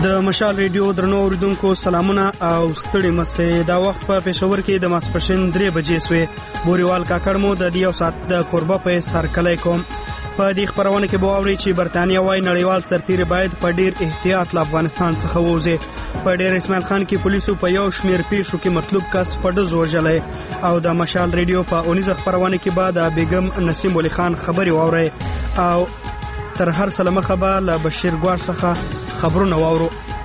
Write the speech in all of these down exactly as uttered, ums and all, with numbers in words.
د مشال ریډیو درنو اوریدونکو سلامونه او ستړي مسئ. دا وخت په پېښور کې د ماسپښین درې بجې سوې. بوريوال کاکړ مو د دې یو ساعت د کوربه په سرکلای کوم. په دې خبرونه کې به واوري چې برتانیا وايي نړیوال سرتیري باید په ډیر احتیاط له افغانستان څخه ووځي. په ډیر اسماعیل خان کې پولیسو په یو شمیر پیښو کې مطلوب کس په ډز وژلې. او د مشال ریډیو په اونیزه خبرونه کې به د بیگم نسیم ولی خان خبري واوري او تر هر سلامه خبر له بشیر ګوار څخه خبرونه واورو.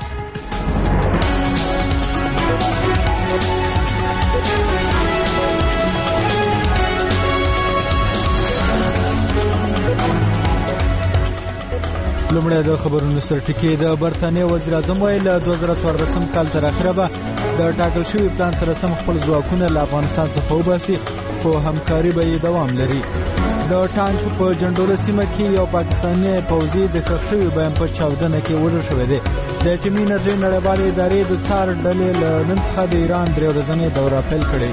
لومړی د خبرونو سرټکی. د برتانیا وزیر اعظم ویل له دوه زره څوارلسم کال تر اخره به د ټاکل شوي پلان سره سم خپل ځواکونه له افغانستان څخه وباسي، خو همکاري به یې دوام لري. د ټانک په جندول سیمه کې یو پاکستاني پوځي د ښخ شوي بیم په چاودنه کې وژل شوی دی. د اټومي انرژۍ نړیوالې ادارې د څار ډلې له نن څخه د ایران درې ورځنۍ دوره پیل کړې.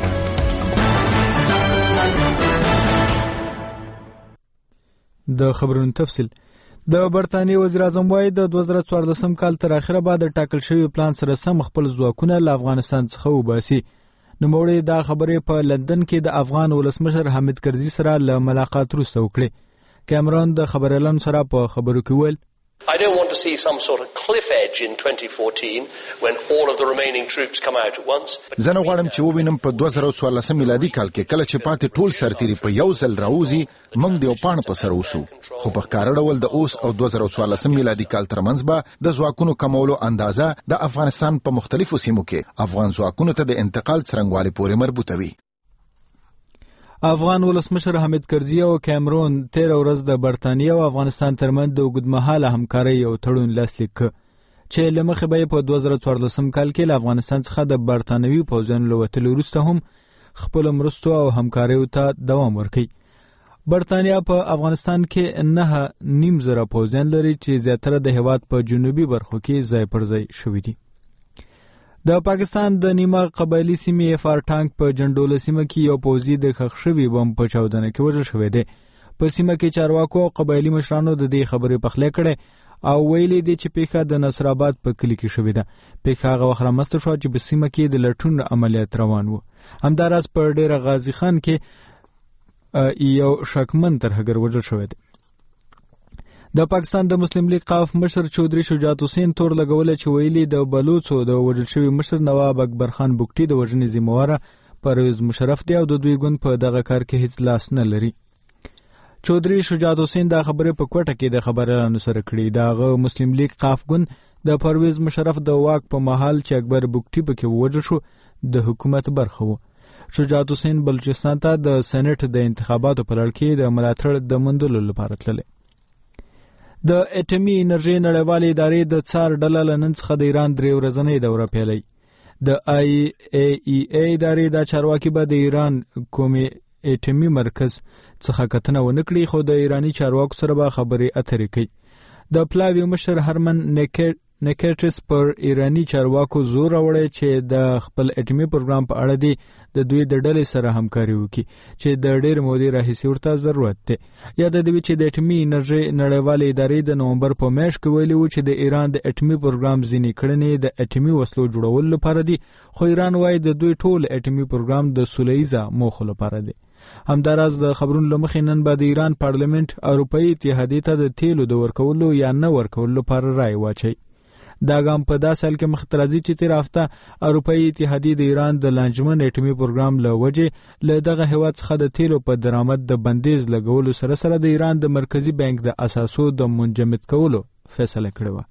د خبرونو تفصیل. د برتانیې وزیر اعظم وایي د دوه زره څوارلسم کال تر اخره به د ټاکل شوي پلان سره سم خپل ځواکونه له افغانستان څخه وباسي. نوموړي دا خبرې په لندن کې د افغان ولسمشر حامد کرزي سره له ملاقات وروسته وکړې. کیمرون د خبريالانو سره په خبرو کې ویل I don't want to see some sort of cliff edge in twenty fourteen when all of the remaining troops come out at once. زه نه غواړم چې ووینم په دوه زره څوارلسم میلادي کال کې کله چې پاتې ټول سرتیري په یو ځل راوځي موږ د یو پاڼ په سر اوسو. خو په ښکاره ډول د اوس او دوه زره څوارلسم میلادي کال ترمنځ به د ځواکونو کمولو اندازه د افغانستان په مختلفو سیمو کې افغان ځواکونو ته د انتقال څرنګوالي پورې مربوطه وي. افغان ولسمشر حامد کرزي او کیمرون تیر ورځ د برتانیا او افغانستان ترمنځ د اوږدمهاله همکارۍ یو تړون لاسلیک کړ چې له مخې به یې په دوه زره څوارلسم کال کې له افغانستان څخه د برتانوي پوځیانو له وتلو وروسته هم خپلو مرستو او همکاریو ته دوام ورکوي. برتانیا په افغانستان کې نه نیم زره پوځیان لري چې زیاتره د هېواد په جنوبي برخو کې ځای پر ځای شوي دي. د پاکستان د نیمه قبایلي سیمې افار ټانک په جندول سیمه کې یو پوځي د ښخ شوي بم په چاودنه کې وژل شوی دی. په سیمه کې چارواکو او قبایلي مشرانو د دې خبرې پخلی کړې او ویلي دي چې پیښه د نصر آباد په کلي کې شوې ده. پیښه هغه وخت رامنځته شوه چې په سیمه کې د لټون عملیات روان و. همداراز په ډیره غازي خان کې یو شکمن ترهګر وژل شوی دی. د پاکستان د مسلم لیگ قاف مشر چودري شجاعت حسین تور لګول چې ویلي د بلوڅو د وژل شوي مشر نواب اکبر خان بوکټي د وژنې ذمہواره پرویز مشرف دی او د دوی ګوند په دغه کار کې هیڅ لاس نه لري. چودري شجاعت حسین دا خبرې په کوټه کې د خبريالانو سره کړې. دغه مسلم لیگ قاف ګوند د پرویز مشرف د واک په مهال چې اکبر بوکټي پکې وژل شو د حکومت برخه و. شجاعت حسین بلوچستان ته د سېنات د انتخاباتو په لړ کې د ملاتړ د موندلو لپاره تللی. د اټومي انرژۍ نړیوالې ادارې د څار ډله له نن څخه د ایران درې ورځنۍ دوره پیلوي. د آی ای ای ای ادارې دا چارواکي به د ایران کومې اټومي مرکز څخه کتنه ونه کړي، خو د ایراني چارواکو سره به خبرې اترې کوي. د پلاوي مشر هرمن نیکیټس پر ایراني چارواکو زور راوړی چې د خپل اټومي پروګرام په اړه دی د دوی د ډلې سره همکاري وکړي چې د ډېر مودې راهیسې ورته ضرورت دی. یاد دی چې د اټومي انرژۍ نړیوالې ادارې د نومبر په میاشت کې ویلي و چې د ایران د اټومي پروګرام ځینې کړنې د اټومي وسلو جوړولو لپاره دي، خو ایران وایي د دوی ټول اټومي پروګرام د سوله ییزه موخو لپاره دی. همداراز د خبرونو له مخې نن به د ایران پارلمنت اروپایي اتحادیې ته د تیلو د ورکولو یا نه ورکولو لپاره رایه واچوي. دا ګام په داسې حال کې مخې ته راځي چې تېره هفته اروپایي اتحادیې د ایران د لانجمن اټومي پروګرام له وجې له دغه هېواد څخه د تیلو په درآمد د بندیز لګولو سره سره د ایران د مرکزي بانک د اساسو د منجمد کولو فیصله کړې وه.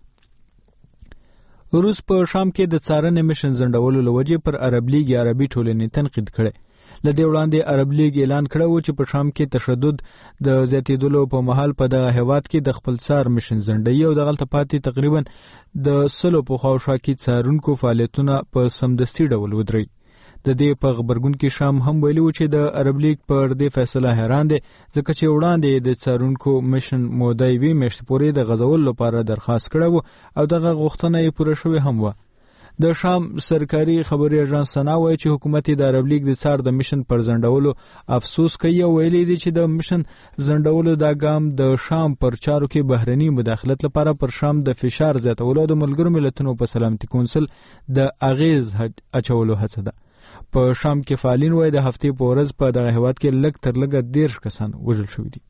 روس په شام کې د څارنې مشن ځنډولو له وجې پر عرب لیګ عربي ټولنې تنقید کړی. له دې وړاندې عرب لیګ اعلان کړی و چې په شام کې تشدد د زیاتېدلو په مهال په دغه هېواد کې د خپل څار مشن ځنډوي او دغلته پاتې تقریبا د سلو په خواوشا کې څارونکو فعالیتونه په سمدستي ډول ودرېږي. د دې په غبرګون کې شام هم ویلي و چې د عرب لیګ پر دې فیصله حیران دی ځکه چې وړاندې د څارونکو مشن موده یوې میاشتې پورې د غځولو لپاره درخواست کړی و او دغه غوښتنه یې پوره شوې هم وه. د شام سرکاري خبري اژانس سنا وایي چې حکومت د عرب لیگ د څار د مشن پر ځنډولو افسوس کوي او ویلي دي چې د مشن ځنډولو دا ګام د شام پر چارو کې بهرني مداخلت لپاره پر شام د فشار زیاتولو د ملګرو ملتونو په سلامتي کونسل د اغیز اچولو هڅه ده. په شام کې فعالین وایي د هفتې په ورځ په دغه هیواد کې لږ تر لږه دیرش کسان وژل شوي دي.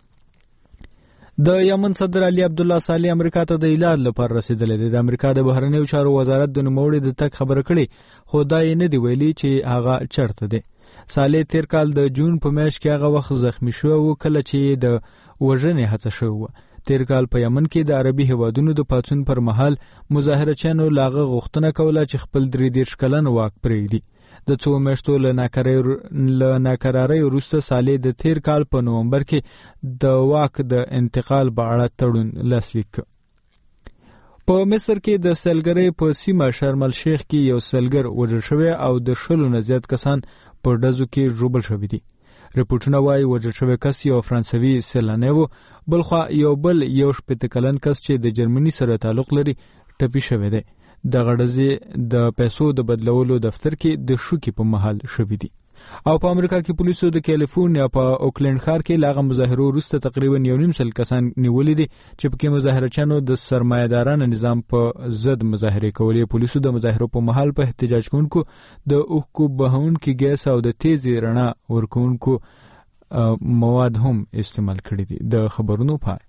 د یمن صدر علي عبد الله صالح امریکا ته د علاج لپاره رسیدلی دی. د امریکا د بهرنیو چارو وزارت د نوموړي د تګ خبره کړې خو دا یې نه دی ویلي چې هغه چرته دی. صالح تیر کال د جون په میاشت کې هغه وخت زخمی شو او کله چې د وژنې هڅه شوې وه. تیر کال په یمن کې د عربي هیوادونو د پاڅون پر مهال مظاهرچیانو لاغه غوښتنه کوله چې خپل درې دېرش کلن واک پرېږدي. د څو میاشتو له ناکرارۍ وروسته صالح د تیر کال په نومبر کې د واک د انتقال په اړه تړون لاسلیک کړ. په مصر کې د سیلګرۍ په سیمه شرم الشیخ کې یو سیلګر وژل شوی او د شلو نه زیات کسان په ډزو کې ژوبل شوي دي. رپورټونه وایي وژل شوی کس یو فرانسوي سیلانی و، بلخوا یو بل یو شپېته کلن کس چې د جرمني سره تعلق لري ټپي شوی دی. د غړزې د پیسو د بدلولو دفتر کې د شوکې په محل شوي دي. او په امریکا کې پولیسو د کالیفورنیا په اوکلند ښار کې لاغه مظاهرو وروسته تقریبا یو نیم سل کسان نیولي دي چې پکې مظاهرچیانو د سرمایه‌دارانه نظام په ضد مظاهرې کولې. پولیسو د مظاهرو په محل په احتجاج کوونکو د اوښکو بهونکي ګیس او د تیزې رڼا ورکوونکو مواد هم استعمال کړي دي. د خبرونو پای.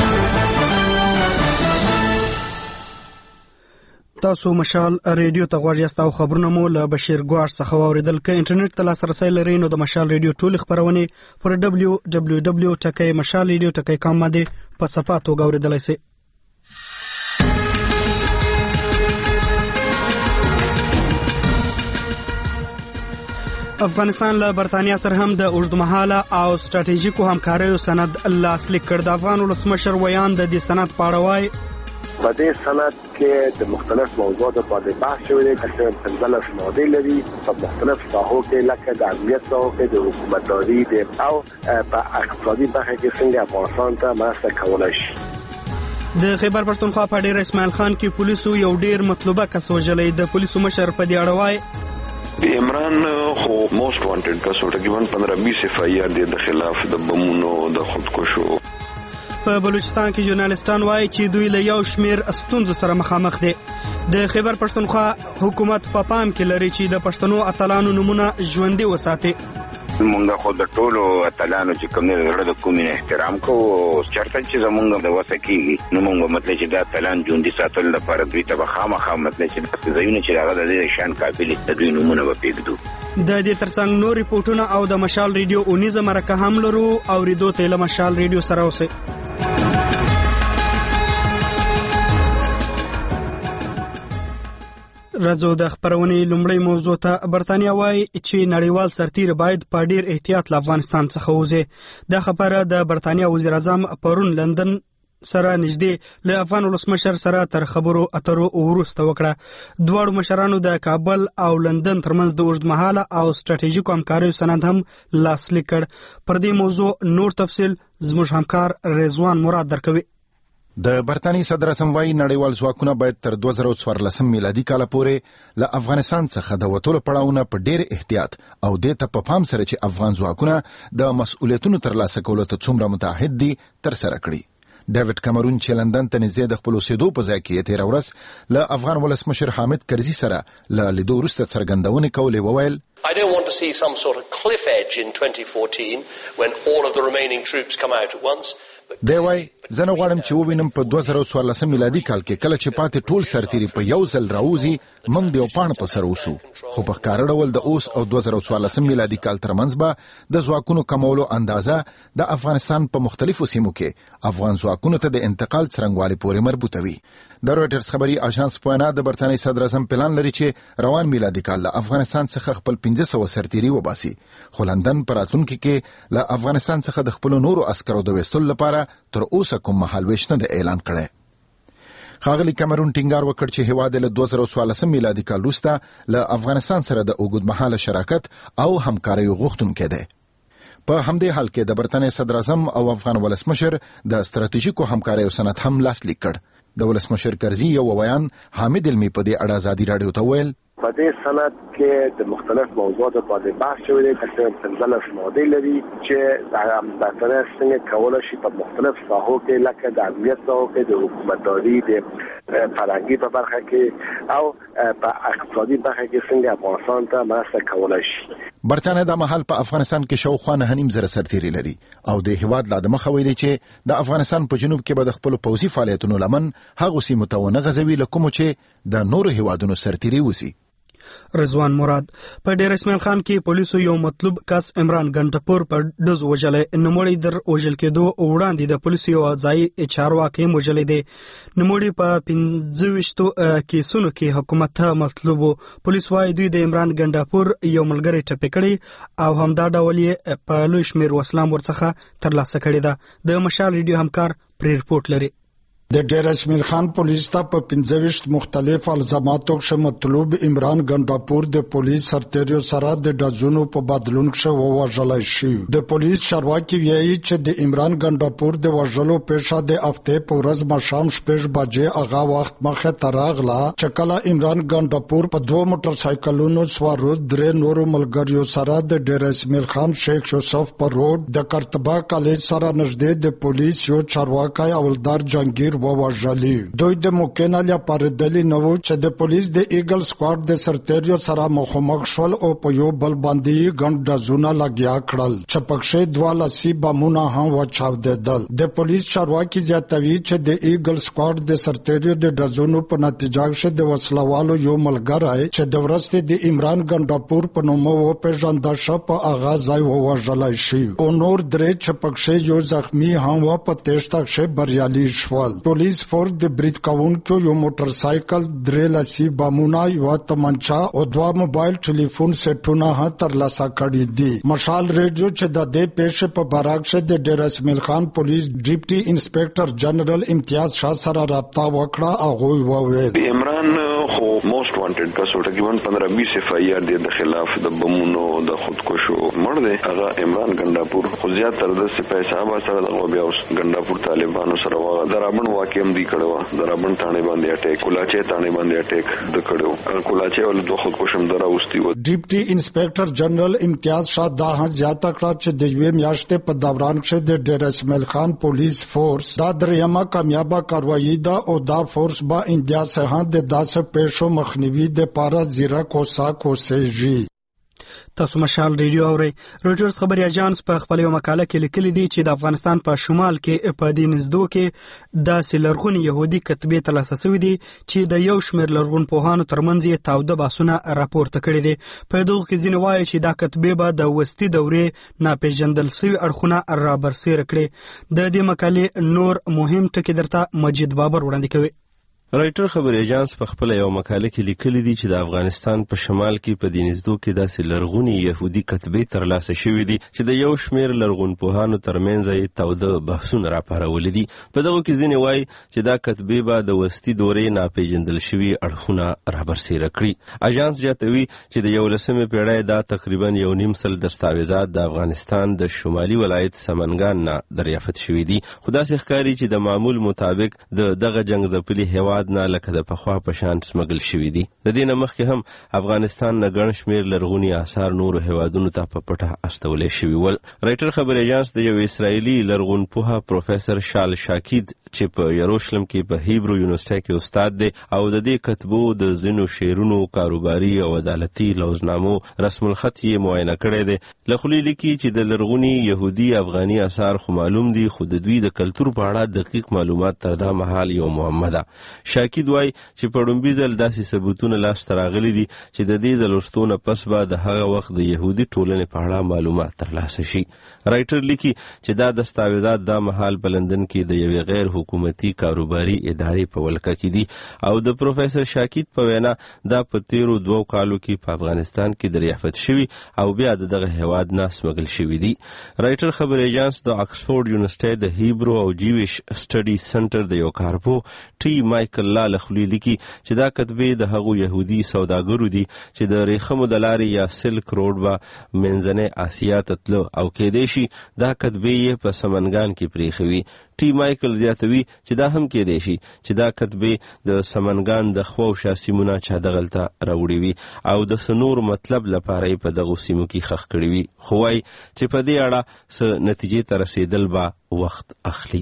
تاسو مشال ریډیو ته غوږ یاست او خبرونه مو له بشیر ګواړ څخه واوریدل. که انټرنیټ ته لاسرسی لرئ نو د مشال ریډیو ټولې خبرونه پر دبلیو دبلیو دبلیو ټکی مشال ریډیو ټکی کام باندې په صفحه توګه اوریدلای شئ. افغانستان له برتانیا سره هم د اوږدمهاله او ستراتیژیکو همکاریو سند لاسلیک کړ. د افغان ولسمشر ویان د دې سند په اړه وایي په دې سند کې د مختلف موضوعاتو باندې بحث شوی دی چې پنځلس ماده لري په مختلف ساحو کې لکه د امنیت ساحو کې د حکومتداري دی او په اقتصادي برخه کې څنګه افغانستان ته مرسته کولای شي. د خیبر پښتونخوا په ډیر اسماعیل خان کې پولیسو یو ډیر مطلوبه کس وژلی. د پولیسو مشر په دې اړه وایي عمران خو موست وانټډ کس و، تقریبا پندرہ بیس ایف آئی آر دی د خلاف د بمونو د خودکشو. په بلوچستان کې ژورنالستان وایي چې دوی له یو شمیر ستونزو سره مخامخ دي. د خیبر پښتونخوا حکومت په پام کې لري چې د پښتنو اتلانو نمونه ژوندۍ وساتي. مونږ خو د ټولو اتلانو چې کوم نه زړه د کومې احترام کوو، چرته چې زمونږ د وسه کېږي نو مونږ مطلب چې دا اتلان ژوندي ساتل لپاره دوی ته به خامخا مطلب چې د ځایونه چې هغه د دې شان قابل د دوی نمونه به پرېږدو. د دې ترڅنګ نور ریپورټونه او د مشال ریډیو اونیزه مرکه هم لرو. اورېدو ته له مشال ریډیو سره اوسئ. راځو د خبرونې لومړی موضوع ته. برتانیا وایي چې نړیوال سرتیر باید په ډیر احتیاط له افغانستان څخه وځي. دا خبره د برتانیا وزیر اعظم پرون لندن سره نږدې له افغان ولسمشر سره تر خبرو اترو وروسته وکړه. دواړو مشرانو د کابل او لندن ترمنځ د اوږدمهاله او ستراتیژیکو همکاریو سند هم لاسلیک کړ. پر دې موضوع نور تفصیل زموږ همکار رضوان مراد درکوي. د برتانی صدر اعظم وايي نړیوال ځواکونه باید تر دوه زره څوارلس میلادي کال پورې له افغانستان څخه د وټولو پړاوونه په ډېر احتیاط او د ته په پام سره چې افغان ځواکونه د مسؤلیتونو ترلاسه کولو ته څومره متعهد دي تر سره کړي. ډیوډ کامرون چې لندن ته نږدې د خپل اوسېدو په ځای کې تېره ورځ له افغان ولسمشر حامد کرزي سره له لیدو وروسته څرګندونې کولې وویل I don't want to see some sort of cliff edge in twenty fourteen when all of the remaining troops come out at once. دی وای زه نه غواړم چې ووینم په دوه زره څوارلس میلادي کال کې کله چې پاتې ټول سرتیري په یو ځل راوځي موږ د یو پاڼ په سر اوسو. خو په ښکاره ډول د اوس او دوه زره څوارلس میلادي کال ترمنځ به د ځواکونو کمولو اندازه د افغانستان په مختلفو سیمو کې افغان ځواکونو ته د انتقال څرنګوالي پورې مربوطه وي. د رویټرز خبري اژانس په وینا د برتانیې صدر اعظم پلان لري چې روان میلادي کال له افغانستان څخه خپل پنځه سوه سرتیري وباسي. خو لندن په راتلونکي کې له افغانستان څخه د خپلو نورو عسکرو د ویستلو لپاره تر اوسه کوم مهالویش نه دی اعلان کړی. ښاغلي کامرون ټینګار وکړ چې هیواد له دوه زره څوارلس میلادي کال وروسته له افغانستان سره د اوږدمهاله شراکت او همکاریو غوښتونکی دی. په همدې حال کې د برتانیې صدر اعظم او افغان ولسمشر د ستراتیژیکو همکاریو سند هم لاسلیک کړ. د ولسمشر کرزي یو ویان حامد علمي په دې اړه ازادي راډیو ته ویل په دې سند کې د مختلف موضوعاتو په اړه بحث شوی دی چې پنځلس ماده لري چې د بهتره څنګه کولای شي په مختلف ساحو کې لکه د امنیت ساحو کې د حکومتداري د فرهنګي په برخه کې او په اقتصادي برخه کې څنګه افغانستان ته مرسته کولای شي. برتانیا د مهال په افغانستان کې شاوخوا نه نیم زره سرتیري لري او د هیواد لا د مخه ویلي چې د افغانستان په جنوب کې به د خپل پوځي فعالیتونو لمن هغه سیمو ته ونه غځوي لکه کوم چې د نورو هیوادونو سرتیري وسی. رضوان مراد په ډیر اسماعیل خان کې پولیسو یو مطلوب کس عمران ګنټپور په دز وجلې نموړي در وجل کېدو وړاندې د پولیسو یو ځای چارواکي وجلې دي. نموړي په پنځه ویشتو کیسونو کې حکومت ته مطلوب پولیس وايي دوی د عمران ګنټپور یو ملګری ټپي کړي او همدا ډول یې په لوی شمیر وسلام ورڅخه ترلاسه کړي ده. د مشال ریډیو همکار پر ریپورت لري. د ډیر اسماعیل خان پولیس ته په پنځه ویشت مختلف الزاماتو کې مطلوب عمران ګنډاپور د پولیس سرتیرو سره د ډزونو په بدلون کې ووژل شي. د پولیس چارواکي وایي چې د عمران ګنډاپور د وژلو پیښه د هفته په ورځ مشام شپږ بجې هغه وخت مخه تراغله چې کله عمران ګنډاپور په دوه موټر سایکلونو سوارو درې نورو ملګریو سره د ډیر اسماعیل خان شیخ یوسف پر روډ د کرتبه کالج سره نږدې د پولیس یو چارواکي اولدار جنگیر ووژلی. دوی د موکینا لیا پاردلی نو چې د پولیس د ایګل سکواډ د سرتیرو سره مخامخ شول او په یو بل باندې ګڼ ډزونه لګیا کړل چې پکښې دوه لاسي بمونه هم وچاودېدل. د پولیس چارواکي زیاتوي چې د ایګل سکواډ د سرتیرو د ډزونو په نتیجه کې د وسلوالو یو ملګری چې د ورسته د عمران ګنډاپور په نوم وپېژندل شو په هغه ځای ووژل شي او نور درې چې پکښې یو زخمی هم و په تېښته کې بریالي شول. پولیس فورس د برید کوونکو یو موټر سایکل درې لاسي بمونه یو تمانچا او دوه موبایل ټلیفون سیټونه هم ترلاسه کړي دي. مشال ریډیو چې د دې پیښې په باره کې د ډیر اسماعیل خان پولیس ډیپټي انسپیکټر جنرال امتیاز شاه سره رابطه وکړه. هغه وویل عمران خو موست وانټډ کس و تقریبا پندرہ بیس ایف آئی آر د خلاف د بمونو د خودکشو مړ دی. هغه عمران ګنډاپور خو زیات تر د سپاه صاحب سره د بیا اوس ګنډاپور طالبانو سره و درابن واقع هم دی کړو. درابن تانه باندې اٹیک کولاچې تانه باندې اٹیک د کړو. کولاچې ول دوه خودکشم دراوستي و. ډیپټي انسپیکټر جنرال امتیاز شاه دا هم زیات کړه چې د یوې میاشتې په دوران کې د ډیر اسماعیل خان پولیس فورس دا دریمه کامیابه کاروایی ده او دا فورس با انډیا څخه د داسې پیښو مخنیوي د پاره زیرا کوسا کوسېږي. تاسو مشال ریډیو اورئ. رويټرز خبري اژانس په خپل یو مقاله کې لیکلي دي چې د افغانستان په شمال کې په دې نزدو کې د سلرغونی يهودي کتبې ترلاسه شوې دي چې د یو شمېر لرغون پوهانو ترمنځ یې تاوده باسونه راپورته کړي دي. په دغه کې ځینې وایي چې دا کتبې به د وستي دورې ناپېژندل شوي اړخونه رابرسېره کړي. د دې مقالې نور مهم ټکي درته مجید بابر وړاندې کوي. رایټر خبري اژانس په خپل یو مقاله کې لیکلي دي چې د افغانستان په شمال کې په دینزدو کې داسې لرغونی يهودي کتبې ترلاسه شوې دي چې د یو شمېر لرغون پوهانو ترمنځ یې تاوده بحثونه راپارولي دي. په دغه کې ځینې وایي چې دا کتبې به د وستي دورې ناپېژندل شوي اړخونه رابرسېره کړي. اژانس زیاتوي چې د یولسمې پیړۍ دا تقریبا یو نیم سل دستاویزات د افغانستان د شمالي ولایت سمنګان نه دریافت شوي دي. خو داسې ښکاري چې د معمول مطابق د دغه جنگ ځپلي هیواد نه لکه د پخوا په شان سمګل شوي دي. د دې نه مخکې هم افغانستان نه ګڼ شمېر لرغوني آثار نورو هیوادونو ته په پټه استولی شوي ول. رایټر خبري اژانس د یو اسرائیلي لرغون پوه پروفیسر شال شاکید چې په یروشلم کې په هیبرو یونیورسيټي کې استاد دی او د دې کتبو د ځینو شعرونو کاروباري او عدالتي لوزنامو رسم الخط یې معاینه کړی دی. لخوا لیکي چې د لرغوني يهودي افغاني آثار خو معلوم دي خو د دوی د کلتور په اړه دقیق معلومات تر دا مهال یو معما ده. شاکید وای چې په لومړي ځل داسې ثبوتونه لاسته راغلي دي چې د دې د لوستو نه پس به د هغه وخت د يهودي ټولنې په اړه معلومات ترلاسه شي. رایټر لیکي چې دا دستاویزات دا مهال په لندن کې د یوې غیر حکومتي کاروباري ادارې په ولکه کې دي او د پروفیسور شاکید په وینا دا په تیرو دوو کالو کې په افغانستان کې دریافت شوي او بیا دغه هیواد نه سمګل شوي دي. رایټر خبري اژانس د اکسفورد یونیورسيټي د هیبرو او جیویش سټډي سنټر د یو کارپو ټي مایک مالک الله لخلی لیکي چې دا کتبې د هغو يهودي سوداګرو دي چې د ریخمو د لارې یا سلک روډ به منځنۍ اسیا ته تلو او کېدای شي دا کتبې یې په سمنګان کې پریښوي. ټي مایکل زیاتوي چې دا هم کېدای شي چې دا کتبې د سمنګان د خوا او شا سیمونه چا دغلته راوړي وي او د سنور مطلب لپاره یې په دغو سیمو کې ښخ کړي وي، خو وایي چې په دې اړه څه نتیجې ته رسېدل به وخت اخلي.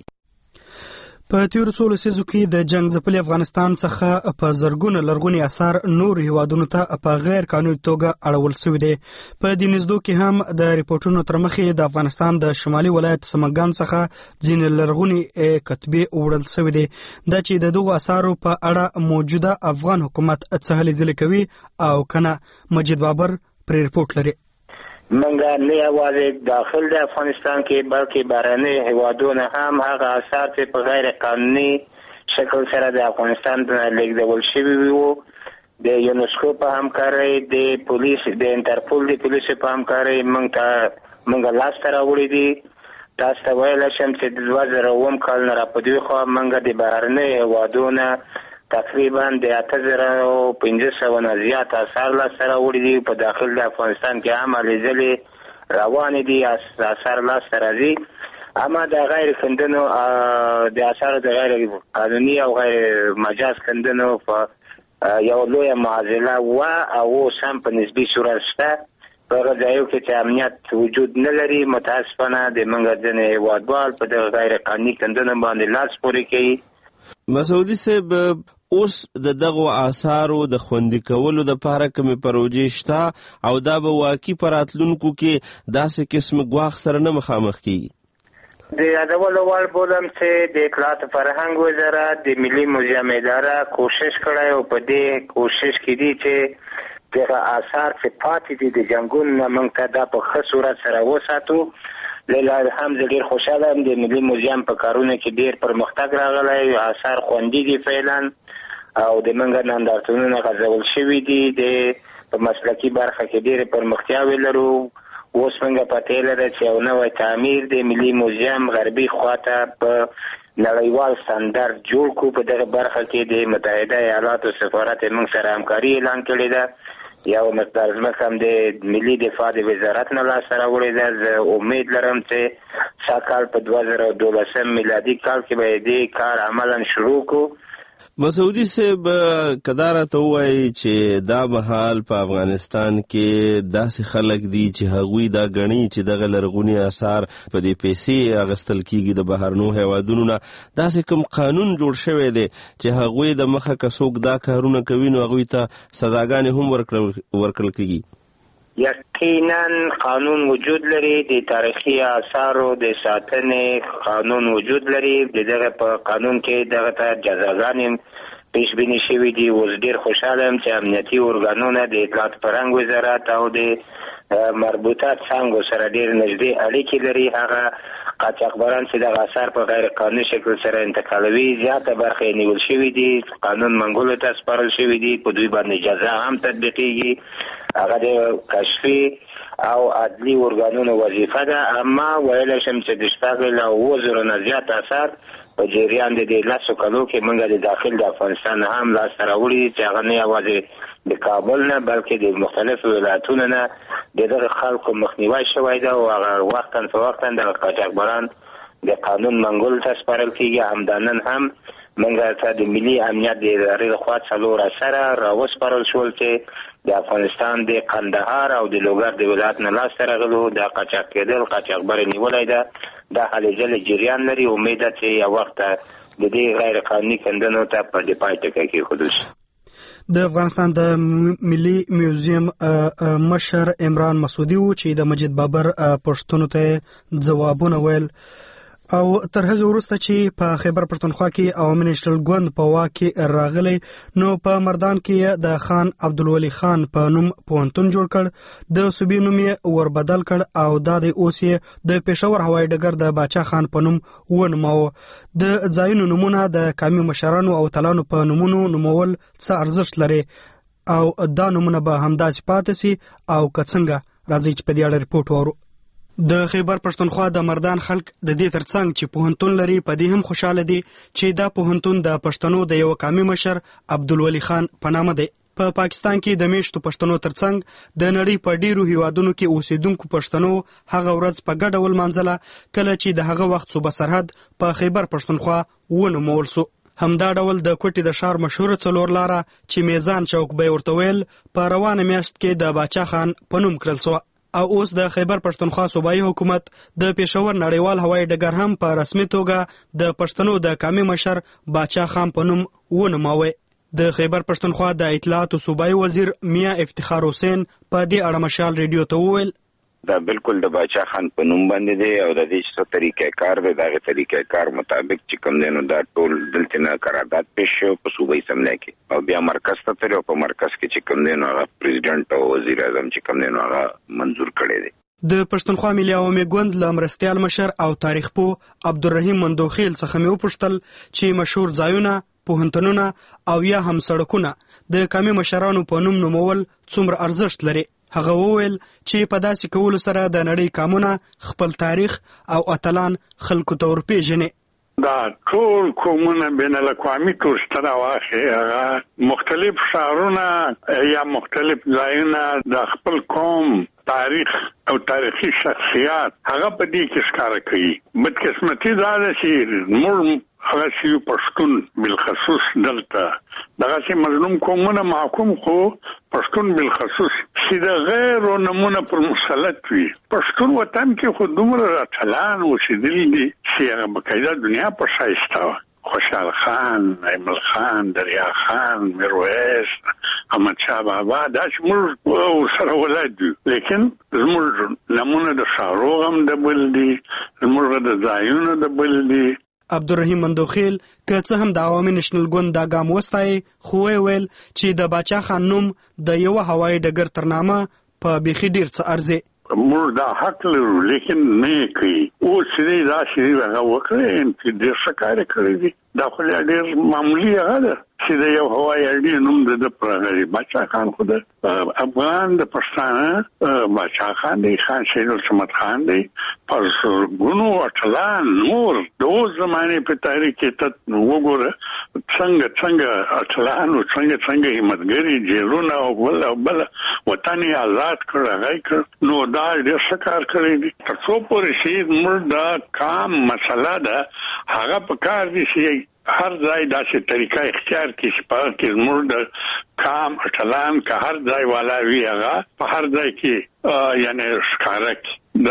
په تیرو څو لسیزو کې د جنگ ځپلي افغانستان څخه په زرګونه لرغوني اثار نور هیوادونو ته په غیر قانوني توګه اړول شوي دي. په دې نږدو کې هم د ریپورټونو تر مخې د افغانستان د شمالي ولایت سمنګان څخه ځینې لرغوني کتبې وړل شوي دي. دا چې د دغو اثارو په اړه موجوده افغان حکومت څه هلې ځلې کوي او کنه. مجید بابر پرې ریپورټ لري. منګه نه یوازې داخل د افغانستان کې بلکې بهرني هیوادونه هم هغه اثار چې په غیر قانوني شکل سره د افغانستان ته لیږدول شوي وو د یونسکو په همکارۍ د پولیس د انټرپول د پولیسو په همکارۍ موږ ته موږ لاسته راوړي دي. تاسو ته ویلی شم چې د دوه زره اووم کال نه راپدوی خوا موږ د بهرني هیوادونه تقریبا د اته زره پنځه سوه نه زیات اثار لاسته راوړي دي. په داخل د افغانستان کې هم هلې ځلې روانې دي، اثار لاسته راځي. اما د غیر کندنو د اثارو د غیر قانوني او غیر مجاز کندنو په یو لویه معضله وه او اوس هم په نسبي صورت شته. په هغه ځایو کې چې امنیت وجود نه لري، متاسفانه د موږ ځینې هیوادوال په دغه غیر قانوني کندنو باندې لاس پورې کوي. مسعودي صاحب، اوس د دغو آثارو د خوندي کولو دپاره کومې پروژې شته او دا به واقعي په راتلونکو کې داسې قسم ګواښ سره نه مخامخ کیږي؟ د یادولو وړ بولم چې د اطلاعات فرهنګ وزارت د ملي موزیم اداره کوشش کړی او په دې کوشش کې دي چې دغه آثار چې پاتې دي د جنګونو نه موږ ته دا په ښه صورت سره وساتو. لیلا هم زه ډېر خوشحاله یم د ملي موزیم په کارونه کې ډېر پرمختګ راغلی، آثار خوندي دي فعلا او د موږ نندارتونونه غځول شوي دي. د په مسلکي برخه کې ډېرې پرمختیاوې لرو. اوس موږ پته لرو چې یو نوی تعمیر د ملي موزیم غربي خواته په نړیوال ستاندرد جوړ کړو. په دغه برخه کې د متحده ایالاتو سفارت موږ سره همکاري اعلان کړې ده. یو مقدار ځمکه هم د ملي دفاع د وزارت نه لاسته راوړې ده. زه امید لرم چې سږکال په دوه زره دولسم میلادي کال کې به دې کار عملا شروع کړو. مسعودي صاحب، که دا راته ووایي چې دا مهال په افغانستان کې داسې خلک دي چې هغوی دا ګڼي چې دغه لرغوني اثار په دې پیسې اخیستل کېږي د بهرنیو هیوادونو نه، داسې کوم قانون جوړ شوی دی چې هغوی د مخه که څوک دا کارونه کوي نو هغوی ته سزاګانې هم ورکړل کېږي؟ یقینا قانون وجود لري، د تاریخي آثارو د ساتنې قانون وجود لري. د دغه په قانون کې دغه ته جزاګانې پیش بینی شوي دي. اوس ډېر خوشحاله یم چې امنیتي ارګانونه د اطلاعات فرهنګ وزارت او د مربوطه څانګو سره ډېر نږدې اړیکې لري. هغه قاچاقبران چې دغه اثار په غیر قانوني شکل سره انتقالوي زیاته برخه یې نیول شوي دي، قانون منګولو ته سپارل شوي دي. په دوی باندې جزا هم تطبیقېږي. هغه د کشفي او عدلي ارګانونو وظیفه ده. اما ویلی شم چې د شپږ له اووه زرو نه زیات اثار په جریان د دې لسو کلو کې موږ د داخل د افغانستان هم لاسته راوړي دي چې هغه نه یوازې د کابل نه بلکې د مختلفو ولایتونو نه د دغه خلکو مخنیوی شوی ده او هغه وختاً په وختاً دغه قاچاقبران د قانون منګولو ته سپارل کېږي. همدا نن هم موږ ته د ملي امنیت د ادارې لخوا څلور اثره راوسپارل شول چې د افغانستان د قندهار او د لوګر د ولایت نه لاسته راغلو. دا قاچاق کېدل قاچاقبر نیولی ده. دا هلې ځلې جریان لري. امید ده چې یو وخت د دې غیر قانوني کندنو ته پر د پای ټکی کېښودل شي. د افغانستان د ملي میوزیم مشر عمران مسعودي و چې د مجید بابر پوښتنو ته ځوابونه ویل. او تر هغه وروسته چې په خیبر پښتونخوا کې عوامي نیشنل ګوند په واک کې راغلی نو په مردان کې د خان عبدالولي خان په نوم پوهنتون جوړ کړ. د صوبې نوم یې وربدل کړ او دا د اوس یې د پېښور هوایي ډګر د باچا خان په نوم ونوماوه. د ځایونو نومونه د قومي مشرانو او اتلانو په نومونو نومول څه ارزښت لري او دا نومونه به همداسې پاتې سي او که څنګه؟ راځئ چې په دې اړه ریپورټ وورو. د خیبر پښتونخوا د مردان خلک د دې ترڅنګ چې پوهنتون لري په دې هم خوشاله دي چې دا پوهنتون د پښتنو د یو قامي مشر عبدالولي خان په نامه دی. په پا پاکستان کې د میشتو پښتنو ترڅنګ د نړۍ په ډیرو هیوادونو کې اوسیدونکو پښتنو هغه ورځ په ګډه ولمانځله کله چې د هغه وخت صوبه سرحد په خیبر پښتونخوا ونومول سو. همدا ډول د کوټې د ښار مشهور څلور لاره چې میزان چوک به ورته ویل په روانه میاشت کې د باچا خان په نوم کړل سو او اوس د خیبر پښتونخوا صوبایي حکومت د پېښور نړیوال هوایي ډګر هم په رسمي توګه د پښتنو د قامي مشر باچا خان په نوم ونوماوه. د خیبر پښتونخوا د اطلاعاتو صوبایي وزیر میاں افتخار حسین په دې اړه مشال ریډیو ته وویل دا بالکل د باچا خان په نوم باندې دی او د دې څه طریقې کار دی دغه طریقې کار مطابق چې کوم دی نو دا ټول دلته نه قرارداد پیش شو په صوبایي سملې کې او بیا مرکز ته تر په مرکز کې چې کوم دی نو هغه پریزیدنت او وزیر اعظم چې کوم دی نو هغه منظور کړی دی. د پښتونخوا ملي عوامي ګوند له مرستیال مشر او تاریخ پوه عبدالرحیم مندوخیل څخه مې وپوښتل چې مشهور ځایونه پوهنتونونه او یا هم سړکونه د قامي مشرانو په نوم نومول څومره ارزښت لري. هغه وویل چې په داسې کولو سره د نړۍ قامونه خپل تاریخ او اتلان خلکو ته ورپېژني. دا ټول قومونه بین الاقوامي تورسته راواخلي هغه مختلف ښارونه یا مختلف ځایونه د خپل قوم تاریخ او تاریخي شخصیات هغه په دې کې ښکاره کوي. بدقسمتي دا ده چې موږ هغه چې پښتون بالخصوص دلته دغه چې مظلوم قومونه محکوم خو پښتون بالخصوص چې د غیر نمونه پر مسلط وي. پښتون وطن کې خو دومره اتلان اوسېدلي دي چې هغه بقاعده دنیا په ښایسته وه. خوشحال خان، ایمل خان، دریا خان، میرویس، احمد شاه بابا دا چې موږ سره ولاد دي لیکن زموږ نمونه د ښارو هم د بل دي زموږ د ځایونو د بل دي. عبدالرحیم مندوخیل که څه هم د عوامي نېشنل ګوند دا ګام وستایي خو ویل چې د باچا خان نوم د یو هوایي ډګر تر نامه په بیخي ډیر څه ارزي. موږ دا حق لرو لیکن نه کوي. اوس چې دا شی هغه وکړي چې ډېر ښه کار کړی دی دا خو ډېر معمولي هغه ده چې د یو هوایي اډې نوم د پر غړي باچا خان خو د افغان د پښتانه باچا خان دی خان شهید الصمد خان دی پر ګونو اتلان نور د اوس زمانې په تاریخ کې ته وګوره څنګه څنګه اتلان او څنګه څنګه همتګری جیرونه او بل او بل وطن یې آزاد کړ هغه کړ نو دا ډېر ښه کار کړی دی. تر څو پورې چې موږ دا کام مسله ده هغه په کار دي چې هر ځای داسې طریقه اختیار کړي چې په کې زموږ د کام اتلان که هر ځای والا وي هغه په هر ځای کې یعنی ښکاره کړي.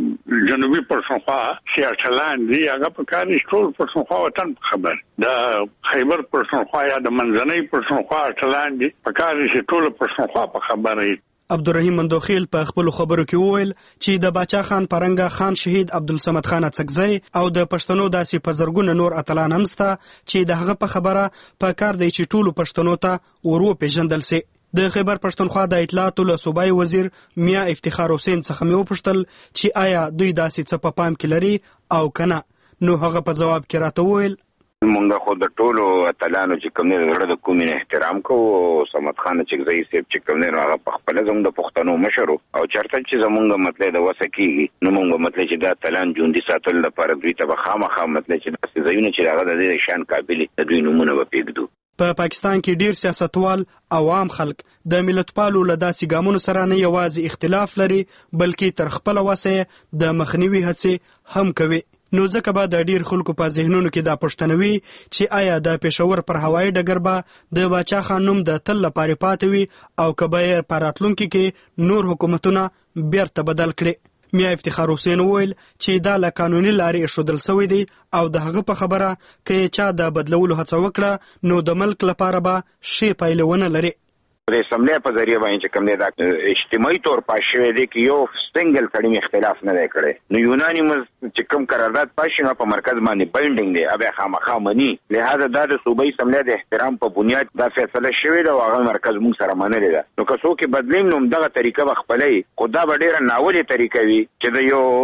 د جنوبي پښتونخوا چې اتلان دي هغه په کار دي ټول پښتونخوا وطن په خبر د خیبر پښتونخوا یا د منځنۍ پښتونخوا اتلان دي په کار دي چې ټول پښتونخوا په خبره وي. عبدالرحیم مندوخیل په خپل خبرو کې وویل چې د باچا خان پرنګه خان شهید عبدالصمد خان اڅکزی او د پښتنو داسې په زرګونه نور اتلان هم سته چې د هغه په خبره په کار دی چې ټولو پښتنو ته ور وپېژندل سي. د خیبر پښتونخوا د اطلاعاتو له صوبایي وزیر میاں افتخار حسین څخه مې وپوښتل چې آیا دوی داسې څه په پام کې لري او کنه نو هغه په جواب کې راته وویل مونږ خو د ټولو اتلانو چې کوم نه زړه د کومې احترام کوو. صمد خان اڅکزی صاحب چې کوم نه هغه په خپل زموږ د پښتنو مشر او چرته چې زموږ مطلب د وسه کیږي نو مونږ مطلب چې دا اتلان ژوندي ساتل لپاره دوی ته خامخا مطلب چې داسې ځایونه چې هغه د دې شان قابل د دوی نمونه وپېږدو. په پاکستان کې ډیر سیاستوال عوام خلک د ملتپالو له داسې ګامونو سره نه یوازې اختلاف لري بلکې تر خپل وسه د مخنیوي هڅې هم کوي. نو ځکه به د ډیر خلکو په ذهنونو کې دا پوښتنه وي چې آیا د پېښور پر هوایي ډګر به د باچا خان نوم د تل لپاره پاتې وي او که به یې په راتلونکي کې نور حکومتونه بیرته بدل کړي. میاں افتخار حسین وویل چې دا له قانوني لارې ایښودل شوی دی او د هغه په خبره که چا د بدلولو هڅه وکړه نو د ملک لپاره به ښې پایلې ونه لري. د اسمبلی په ذریعه باندې چې کوم دی دا اجتماعي تور پاس شوی دی کې یو سنگل کړي اختلاف نه دی کړی نو یونانیمس چې کوم قرارداد پاس شي په مرکز باندې بایندینګ دی ابه خامخا منی لہذا دا د صوبایي اسمبلی د احترام په بنیاد دا فیصله شوی دی او هغه مرکز موږ سره منلې ده. نو که څوک بدلیم نو دغه طریقه بخپلې خو دا به ډېره ناولې طریقه وي چې د یو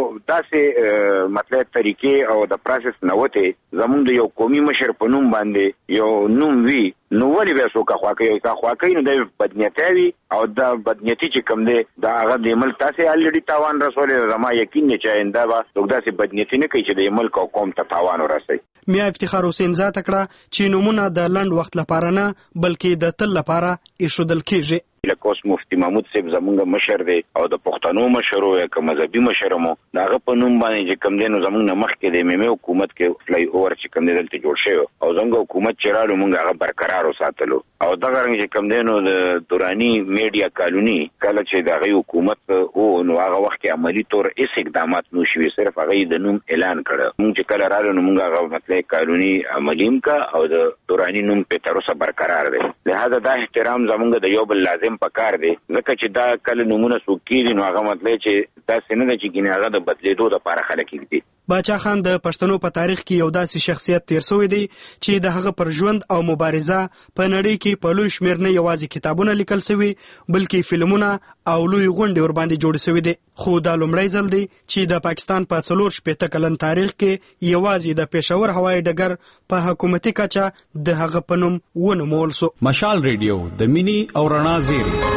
داسې مطلب طریقې او د پروسس نه وته زموږ د یو قومي مشر په نوم باندې یو نوم وي نو ولې به څوک خواکې کا خواکې نو د بدنیتي وي او د بدنیتي چې کوم دی دا هغه د ملک تاسو الریډي تاوان رسولې زما یقین نه چې انده با څوک داسې بدنیتي نه کوي چې د ملک او قوم ته تاوان ورسوي. میا افتخار حسین ذات کړه چې نمونه د لند وخت لپاره نه بلکې د تل لپاره ایښودل کیږي. لکه اوس مفتي محمود صاحب زمونږ مشر دی او د پښتنو مشر او که مذهبي مشر مو داغه په نوم باندې چې کوم دی نو زمونږ مخکې د میمه حکومت کې فلای اوور چې کوم دی دلته جوړ شوی او زمونږ حکومت چې رالو مونږ هغه برقرار وساتلو او دغه رنګ چې کوم دی نو د دوراني میډیا کالونی کله چې دغه حکومت او نو هغه وخت کې عملی تور هیڅ اقدامات نو شوي صرف هغه د نوم اعلان کړ. مونږ چې کله رالو نو مونږ هغه مطلب کالونی عملیم کا او د دوراني نوم په تر اوسه برقرار دی. لہذا دا احترام زمونږ د یو بل لازم پکار دی ځکه چې دا کله نمونه څوک کېږي نو هغه مطلب چې داسې نه ده چې ګینې هغه د بدلېدو دپاره خلک ږدي. باچا خان د پښتنو په تاریخ کې یو داسې شخصیت تیر شوی دی چې د هغه پر ژوند او مبارزه په نړۍ کې په لوی شمېر نه یوازې کتابونه لیکل شوي بلکې فلمونه او لوی غونډې ورباندې جوړې شوي دي. خو دا لومړی ځل دی چې د پاکستان په څلور شپېته کلن تاریخ کې یوازې د پېښور هوایي ډګر په حکومتي کچه د هغه په نوم ونومول شو. مشال ریډیو د مینی او رڼا زیری.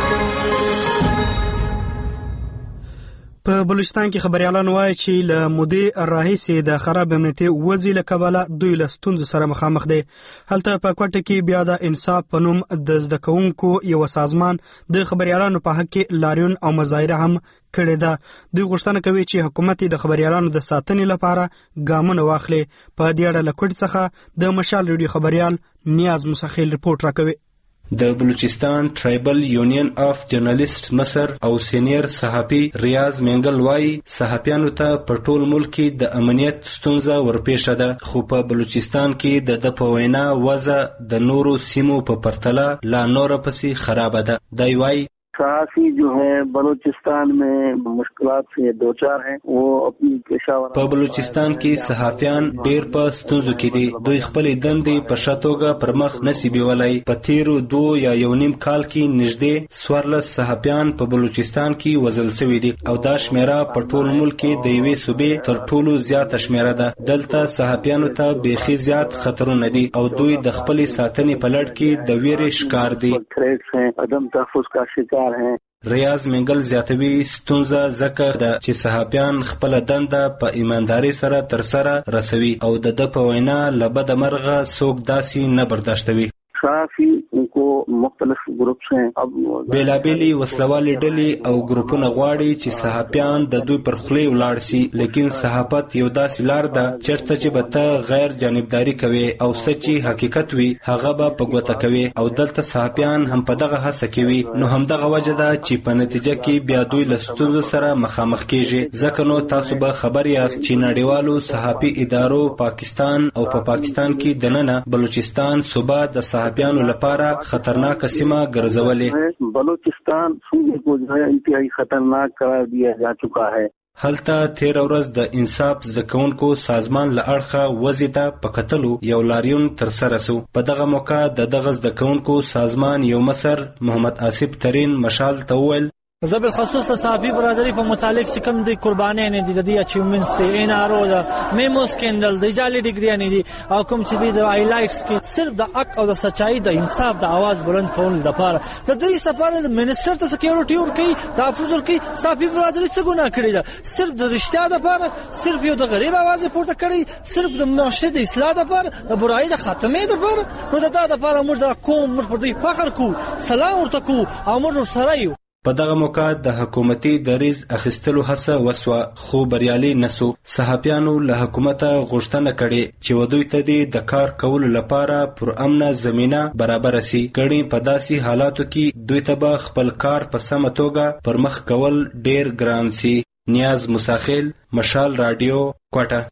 په بلوچستان کې خبريالان وایي چې له مودې راهیسې د خراب امنیتي وضعیت له کبله دوی له ستونزو سره مخامخ دي. هلته په کوټه کې بیا د انصاف په نوم د زده کوونکو یو سازمان د خبريالانو په حق کې لاریون او مظاهره هم کړې ده. دوی غوښتنه کوي چې حکومت د خبريالانو د ساتنې لپاره ګامونه واخلي. په دې اړه له کوټ څخه د مشال ریډیو خبريال نیاز مسخیل رپورټ راکوي. د بلوچستان ټرایبل یونین اف جرنالیست مصر او سینیر صحافي ریاض منګل وايي صحافیانو ته په ټول ملک کې د امنیت ستونزه ورپېښه ده خو په بلوچستان کې د د په وینا وضع د نورو سیمو په پرتله لا نور پسې خراب ده. دی وايي صحافی جو ہے بلوچستان میں مشکلات سے دو چار ہیں وہ اپنی پیشہ ورانه په بلوچستان کې صحافیان ډېر په ستونزو کې دي. دوی خپلې دندې په ښه توګه پر مخ نشي بیولای. په تیرو دوه یا یو نیم کال کې نږدې څوارلس صحافیان په بلوچستان کې وژل شوي دي او دا شمیره په ټول ملک کې د یوې صوبې تر ټولو زیاته شمیره ده. دلته صحافیانو ته بیخي زیات خطرونه دي او دوی د خپلې ساتنې په لړ کې د ویرې ښکار دي. عدم تحفظ کا شکار ریاض منګل زیاتوي ستونزه ځکه ده چې صحافیان خپل دنده په ایمانداري سره تر سره رسوي او د د په وینا له بده مرغه څوک داسې نه برداشتوي. صحافی ان کو مختلف گروپس ہیں اب بیلابیلی وسلوالې ډلې او ګروپونه غواړي چې صحافیان د دوی پر خولې ولاړ سي لیکن صحافت یو داسې لار ده چېرته چې به ته غیر جانبداري کوي او څه چې حقیقت وي هغه به په ګوته کوي او دلته صحافیان هم په دغه هڅه کوي. نو همدغه وجه ده چې په نتیجه کې بیا دوی له ستونزو سره مخامخ کیږي. ځکه نو تاسو به خبر یاست چې نړیوالو صحافي ادارو پاکستان او په پا پاکستان کې دننه بلوچستان صوبه د صحافیانو لپاره خطرناک سیمه ګرځولې. بلوچستان صوبے کو جو ہے انتہائی خطرناک قرار دیا جا چکا ہے. هلته تیر ورځ د انصاف زده کوونکو سازمان له اړخه وضعیت په کتلو یو لاریون تر سره شو. په دغه موقع د دغه زده کوونکو سازمان یو مصر محمد آصف ترین مشال ته وویل زه بالخصوص د صحافي برادري په متعلق چې کوم د قربانۍ نه دي د دې اچیومنټس دي ان ار او د میمو سکینډل د جعلي ډیګري نه دي او کوم چې د هایلایټس کې صرف د حق او د سچایي د انصاف د आवाज بلند کول لپاره د دې لپاره د منسٹر ته سکیورټي ورکړي تحفظ ورکړي. صحافي برادري څه ګناه کړې ده؟ صرف د رښتیا لپاره، صرف یو د غریب आवाज پورته کړي، صرف د معاشرت د اصلاح لپاره، د برایي د خاتمې لپاره. نو د دا لپاره موږ د قوم موږ پر دې فخر کوو، سلام ورته کوو او موږ سره یو. په دغه موقع د حکومتي دریز اخیستلو هڅه وسوه خو بریالي نسو. صحافیانو له حکومته غوښتنه کړې چې ودوی ته د کار کولو لپاره پر امنه زمینه برابر سي. ګڼي په داسې حالاتو کې دوی ته به خپل کار په سمه توګه پر مخ کول ډیر ګران سي. نیاز مساخیل، مشال رادیو، کوټه.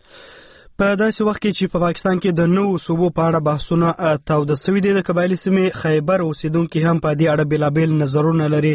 په داسې وخت کې چې په پاکستان کې د نوو صوبو په اړه بحثونه تاوده شوي دي، د قبایلي سیمې خیبر اوسیدونکي هم په دې اړه بېلابېل نظرونه لري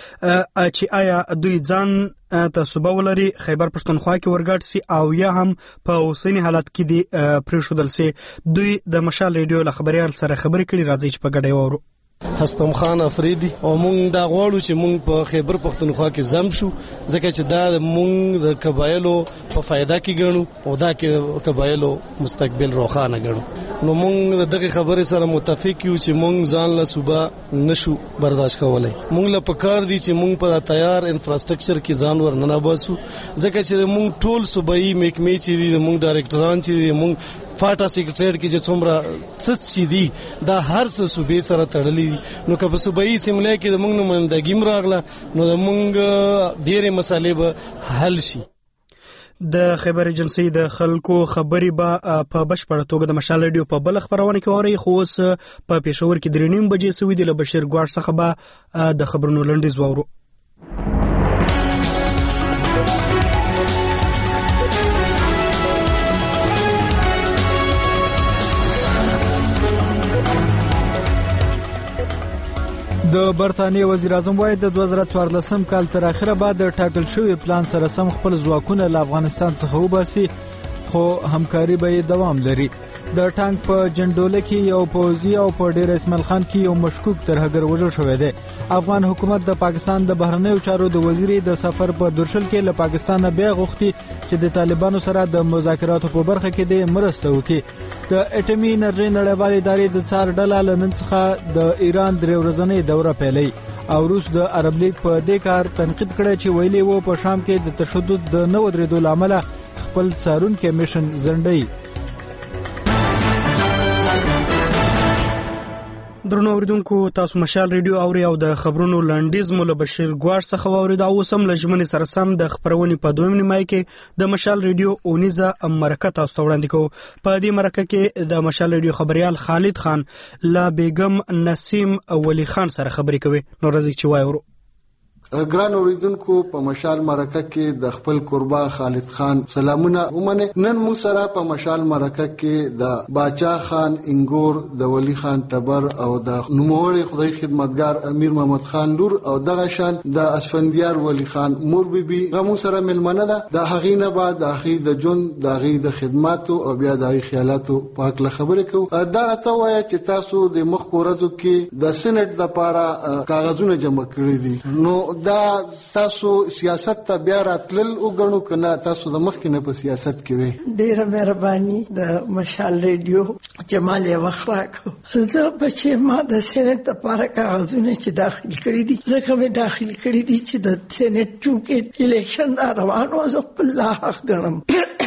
چې آیا دوی ځان ته صوبه ولري، خیبر پښتونخوا کې ورګډ سي او یا هم په اوسني حالت کې دي پرېښودل سي. دوی د مشال ریډیو له خبريال سره خبرې کړي. راځي چې په ګډه واورو. هستم خان افریدي او مونږ دا غواړو چې مونږ په خیبر پختونخوا کې زم شو ځکه چې دا مونږ د قبایلو په فایده کې ګڼو او دا کې قبایلو مستقبل روښانه ګڼو نو مونږ دغه خبرې سره متفق یو چې مونږ ځان له صوبه نشو برداشت کولای مونږ له پکار دي چې مونږ په تیار انفراستراکچر کې ځان ورننه باسو ځکه چې مونږ ټول صوبایي محکمې چې دي مونږ ډایرکټران چې دي مونږ فاټا سیکریټریټ کې چې څومره څه چې دي دا هر څه صوبې سره تړلي نو که په صوبایي سیملای کې د مونږ نمائندګي راغله نو د مونږ ډېرې مسالې به حل شي. د خیبر ایجنسی د خلکو خبري به په بشپړه توګه د مشال رادیو په بل خبرونه کې اوري خو اوس په پېښور کې درې نیم بجې سوي د بشیر ګواړ څخه به د خبرونو لنډیز واورو. د برتانیې وزیر اعظم وايي د دوه زره څوارلسم کال تر اخره بعد د ټاکل شوی پلان سره سم خپل ځواکونه له افغانستان څخه وباسي خو همکاري به دوام لري. د ټانک په جندوله کې یو پوځي او په ډیر اسماعیل خان کې یو مشکوک ترهګر وژل شوی دی. افغان حکومت د پاکستان د بهرنیو چارو د وزیر د سفر په درشل کې له پاکستان بیا غوښتي چې د طالبانو سره د مذاکراتو په برخه کې د مرسته وکړي. د اټومي انرژي نړیوالې ادارې د څار ډله له نن څخه د ایران درې ورځنۍ دوره پیلوي او روس د عرب لیگ په دې کار تنقید کړی چې ویلي وو په شام کې د تشدد د نه ودرېدو له امله خپل څارونکي میشن ځنډوي. درنو اوریدونکو تاسو مشال ریډیو اوري او د خبرونو لنډیز مول بشیر ګواړ څخه واورید او سم لجمن سره سم د خبرونې په دویم نیمای کې د مشال ریډیو اونیزه مرکه تاسو ته وړاندې کوو. په دې مرکه کې د مشال ریډیو خبريال خالد خان لا بیگم نسیم ولی خان سره خبرې کوي. نو راځي چې وایو ګران اوریدونکو په مشال مرکه کې د خپل قربا خالد خان سلامونه ومنه. نن مو سره په مشال مرکه کې د باچا خان انګور د ولی خان ټبر او د نوموړي خدای خدمتگار امیر محمد خان لور او دغه شان د اسفندیار ولی خان مور بیبي غمو سره ملمنه ده. د هغې نه بعد د هغې د جون د هغې د خدماتو او بیا د هغې خیالاتو په هکله خبرې کوو. دا راته وایه چې تاسو د مخکې ورځو کې د سینټ لپاره کاغذونه جمع کړي دي نو دا تاسو سیاست ته بیا راتلل وګڼو کنه تاسو د مخکې نه په سیاست کې وي؟ ډیره مهرباني د مشال ریډیو جمال وخت راکو. زه بچې ما د سینټ لپاره کاغذونه چې داخل کړي دي ځکه مې داخل کړي دي چې د سینټ چونکې الیکشن روان و زه خپل حق ګڼم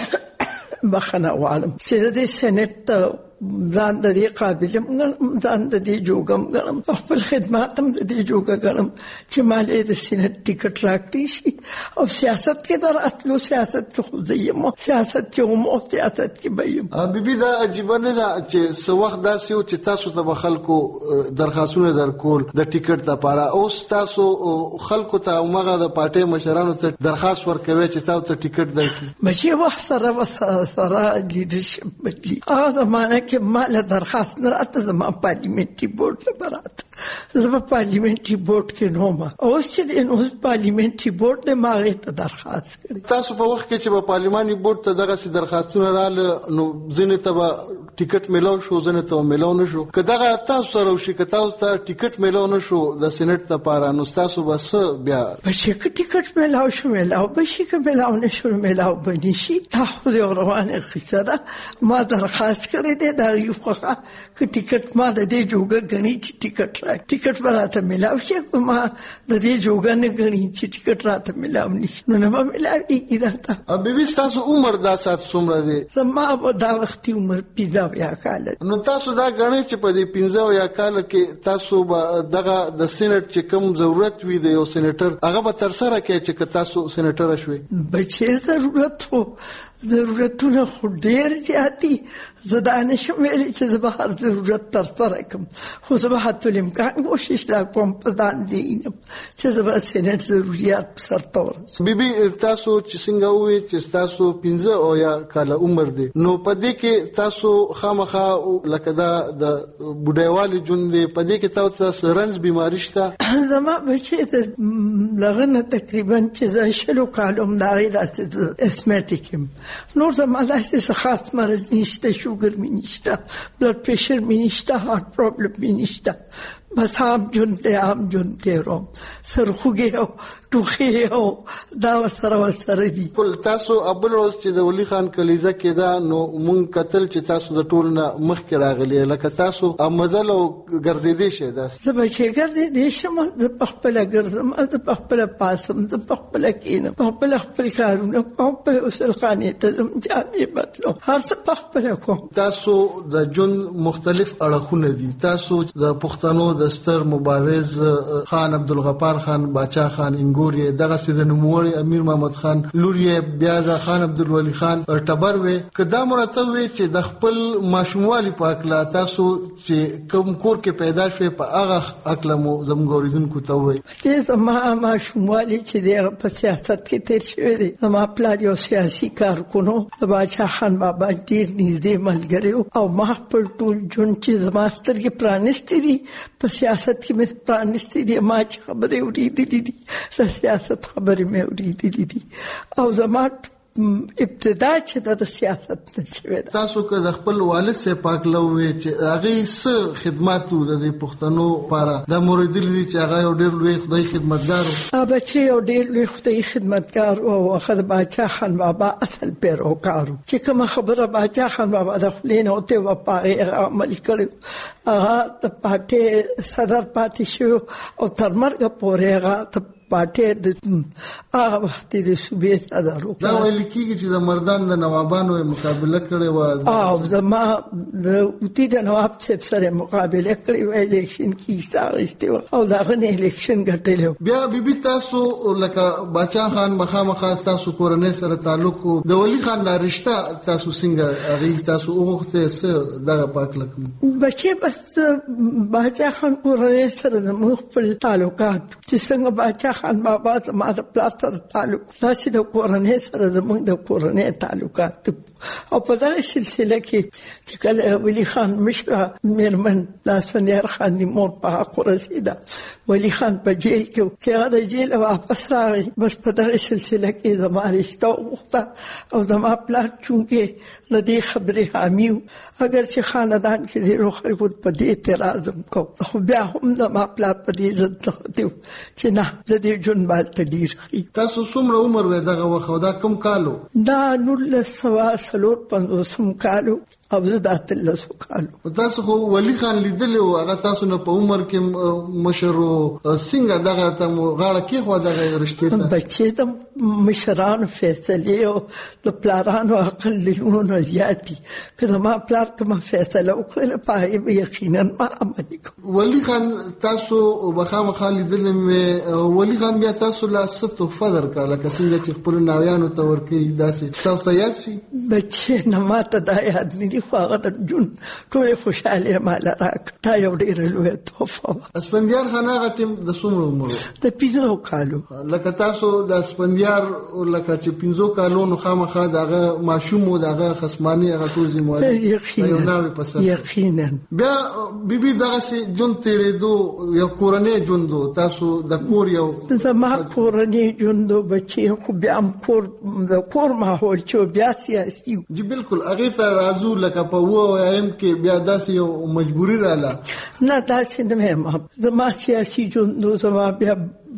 بخنه غواړم چې د سینټ ځان د دې قابل ګڼم ځان د دې جوګم ګڼم خپل خدمات هم د دې جوګه ګڼم چې مالې د سینټ ټیکټ راکړي شي او سیاست کې در اتلو سیاست کې خو زه یم سیاست کې هم او سیاست کې به یم. بیبي دا عجیبه نه ده چې څه وخت داسې و چې تاسو ته به خلکو درخواستونه درکول د ټیکټ لپاره اوس تاسو خلکو ته همغه د پارټۍ مشرانو ته درخواست ورکوي چې تاسو ته ټیکټ درکړي. بچې وخت سره سره لیډرشپ بدلي هغه زمانه که مال درخواست نه راته زما پارلیمنتري بورډ له براته زما پارلیمنتري بورډ کې نومه اوس چې د نو پارلیمنتري بورډ د ماغه ته درخواست کړي. تاسو په وخت کې چې په پارلیماني بورډ ته دغه سي درخواستونه رااله نو ځینې ته به ټیکټ میلاو شو ځینې ته میلاو نه شو. که دغه تاسو سره وشي که تاسو ته ټیکټ میلاو نه شو د سېنات لپاره نو تاسو به څه بیا بچې که ټیکټ میلاو شو میلاو بشي که میلاو نه شو میلاو بني شي دا خو د روانه قصه ده. ما درخواست کړی دی دا یو خوخه که ټیکټ ما د دې جوګه غني چې ټیکټ را ټیکټ براته ملاو شي ما د دې جوګه نه غني چې ټیکټ راته ملاو نشي نو نه ملاوي راته. ا بي بي تاسو عمر دا سات څومره دی؟ زما دا وخت عمر پنځه یا کال. نو تاسو دا غني چې په دې پنځه یا کال کې تاسو دغه د سېنات چې کوم ضرورت وي د یو سېناتر هغه به تر سره کې چې تاسو سېناتر شوي بچې ضرورت وو ضرورتونه خو ډیر زیاتی زه دا نشم ویلی چې زه به هر ضرورت تر سره کړم خو زه به حتی الامکان کوشش لا کوم په داندې یم چې زه به سینټ ضروریات سرته ورسوم. بیبي تاسو چې څنګه ووایئ چې تاسو پنځه او یا کاله عمر دی نو په دې کې تاسو خامخا لکه دا د بوډایوالي ژوند دی په دې کې تاسو رنځ بیماري شته؟ زما بچې د دغه نه تقریبا چې زه شلو کالو همدغې داسې اسمیټیک یم نور زما داسې خاص مرض نشته شوګر مې نشته بلډ پریشر مې نشته هارت پرابلم مې نشته بس عام جون دی عام جون تیروم سرخوږي او ټوخي او دا وسره وسره دي. کول تاسو ابل روز چې د ولی خان کلیزه کې دا نو مونږ قتل چې تاسو د ټول نه مخکې راغلی لکه تاسو مزل او ګرځېدې شه دا زه به چې ګرځېدې شم د خپل ګرځم د خپل پاسم د خپل کینم خپل خپل کارونه خپل اصل خانه ته جامې بدلو هر څه خپل کوم. تاسو د جون مختلف اړخونه دي. تاسو د پښتنو د ستر مبارز خان عبدالغفار خان باچا خان انګوري دغه سید نوموړي امیر محمد خان لوري بیا د خان عبدالولی خان ټبر وې کدا مرتب وې چې د خپل ماشوموالي په اکلا تاسو چې کوم کور کې پیدا شوې په هغه اکلا مو زموږوریدونکو ته وې چې زما ماشوموالي چې د په سیاست کې تیر شوی دی. زما پلار یو سیاسي کارکونو د باچا خان بابا ډیر نږدې ملګری او ما خپل ټول جون چې زما سترګې پرانستې دي په سیاست کې مې پرانستې دي. ما چې خبرې اورېدلې دي د سیاست خبرې مې اورېدلې دي او زما ابتدا چې د سیاست نشوي. تاسو که د خپل والد سره پاکلوي چې هغه څه خدماتو د پښتنو لپاره د موریدل دي چې هغه یو ډېر لوی خدای خدمتګار او بچي یو ډېر لوی خدای خدمتګار او خدای باچا خان بابا اصل پیروکار چې کوم خبره باچا خان بابا د خپلین او ته وپاره عمل کړو هغه د پاتې صدر پاتې شو او تر مرګ پورې هغه پاتې د هغه وخت د صوبې صدر دا ویل کېږي چې د مردان د نوابانو مقابله کړې و او زما د اوتی د نواب صاحب سره مقابله کړې و الیکشن کې ساغشته او دا غنه الیکشن ګټلو. بیا بیبي تاسو لکه باچا خان مخامخ تاسو کورنۍ سره تعلق د ولی خان د رشتہ تاسو څنګه هغه تاسو وغوښته څه دغه پاک لکم بچي بس باچا خان کورنۍ سره د مخفل تعلقات چې څنګه باچا خان بابا زما د پلار سره تعلق داسې د کورنۍ سره زموږ د کورنۍ تعلقات او په دغه سلسله کې چې کله ولی خان مشره میرمن لاسنیار خان د مور په حق ورسېده ولی خان په جیل کې چې هغه د جیل واپس راغی بس په دغه سلسله کې زما رشته وغوښته او زما پلار چونکې له دې خبرې حامي و اگر چې خاندان کې ډېرو خلکو په دې اعتراض وکړ خو بیا هم زما پلار په دې ضد نغتی و چې نه د دې ژوند باندې ډېر ښه. تاسو څومره عمر وې دغه وخت دا کوم کالو؟ دا نولس سوه څلور پنځوسم کالو او زه د اتلسو کالو. تاسو خو ولی خان لیدلی و هغه تاسو نه په عمر کې مشر و څنګه دغه ته مو غاړه کېښوه دغه رشتې ته؟ بچې د مشرانو فیصلې او د پلارانو عقل د لوڼو نه زیات دي. که زما پلار کومه فیصله وکړله په هغې به یقینا ما عملي کوم. ولی خان تاسو مخامخ لیدلی مې ولی خان بیا تاسو له څه تحفه درکړه لکه څنګه چې خپلو ناویانو ته ورکوي داسې تاسو ته یاد شي؟ بچې نه ما ته دا یاد نه دي خو هغه د جون ټولې خوشحالۍ ماله راکړه. دا یو ډېره لویه تحفه وه. اسفندیار خان هغه ټیم د څومره عمر و؟ د پنځو کالو. لکه تاسو د اسفندیار لکه چې پنځو کالو نو خامخا د هغه ماشوم و د هغه خصماني هغه ټول ذمواري یو ناوې په سر یقینا. بیا بیبي دغسې ژوند تېرېدو یو کورنۍ ژوند و تاسو د کور یو زما کورنۍ ژوند و بچې خو بیا هم کور د کور ماحول چې بیا سیاسي و. جی بالکل هغې ته راځو لکه په اوه اویایم کې بیا داسې یو مجبوري راله؟ نه داسې نه یم. زما سیاسي ژوند و زما بیا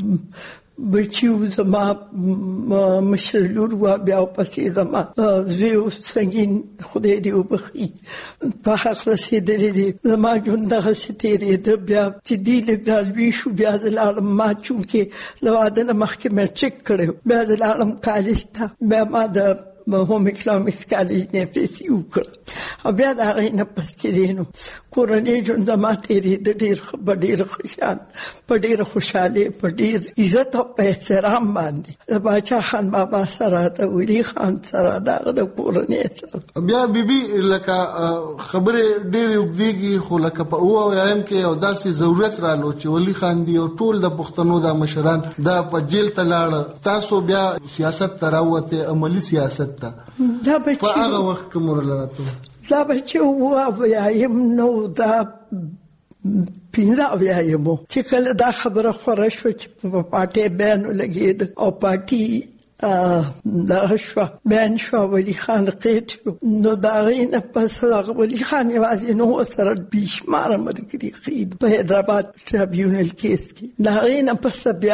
بچیو زما مشر لور و بیا پسې زما زوی و سنګین خدای دې وبخي په حق رسېدلی دی. زما ژوند دغسې تېرېده بیا چې دی لږ رالوی شو بیا زه لاړم ما چونکې له واده نه مخکې میټریک کړی بیا زه لاړم کالج ته بیا ما د هوم اکنامکس کالج نه پیسې وکړه او بیا د هغې نه پسې دی نو کورنۍ ژوند زما تېرېده ډېر ښه په ډېره خوشحال په ډېره خوشحالۍ په ډېر عزت او په احترام باندې د باچا خان بابا سره د ولی خان سره د هغه د کورنۍ سره. بیا بیبي لکه خبرې ډېرې اوږدېږي خو لکه په اوه اویایم کې یو داسې ضرورت رالو چې ولی خان دي او ټول د پښتنو د مشران دا په جیل ته لاړه تاسو بیا سیاست ته راوتې عملي سیاست ته دا بچي په هغه وخت کې مور لرته دا بچي اوه اویایم نو دا پنځه اویایمو چې کله دا خبره خوره شوه چې په پارټۍ بیان ولګېد او پارټي دغه شو بیان شو ولی خان قید شو نو دغه نه پس هغه ولی خان یوازې نو سره بیشمار مرګري قید په حیدرآباد ټریبیونل کیس کې دغه نه پس بیا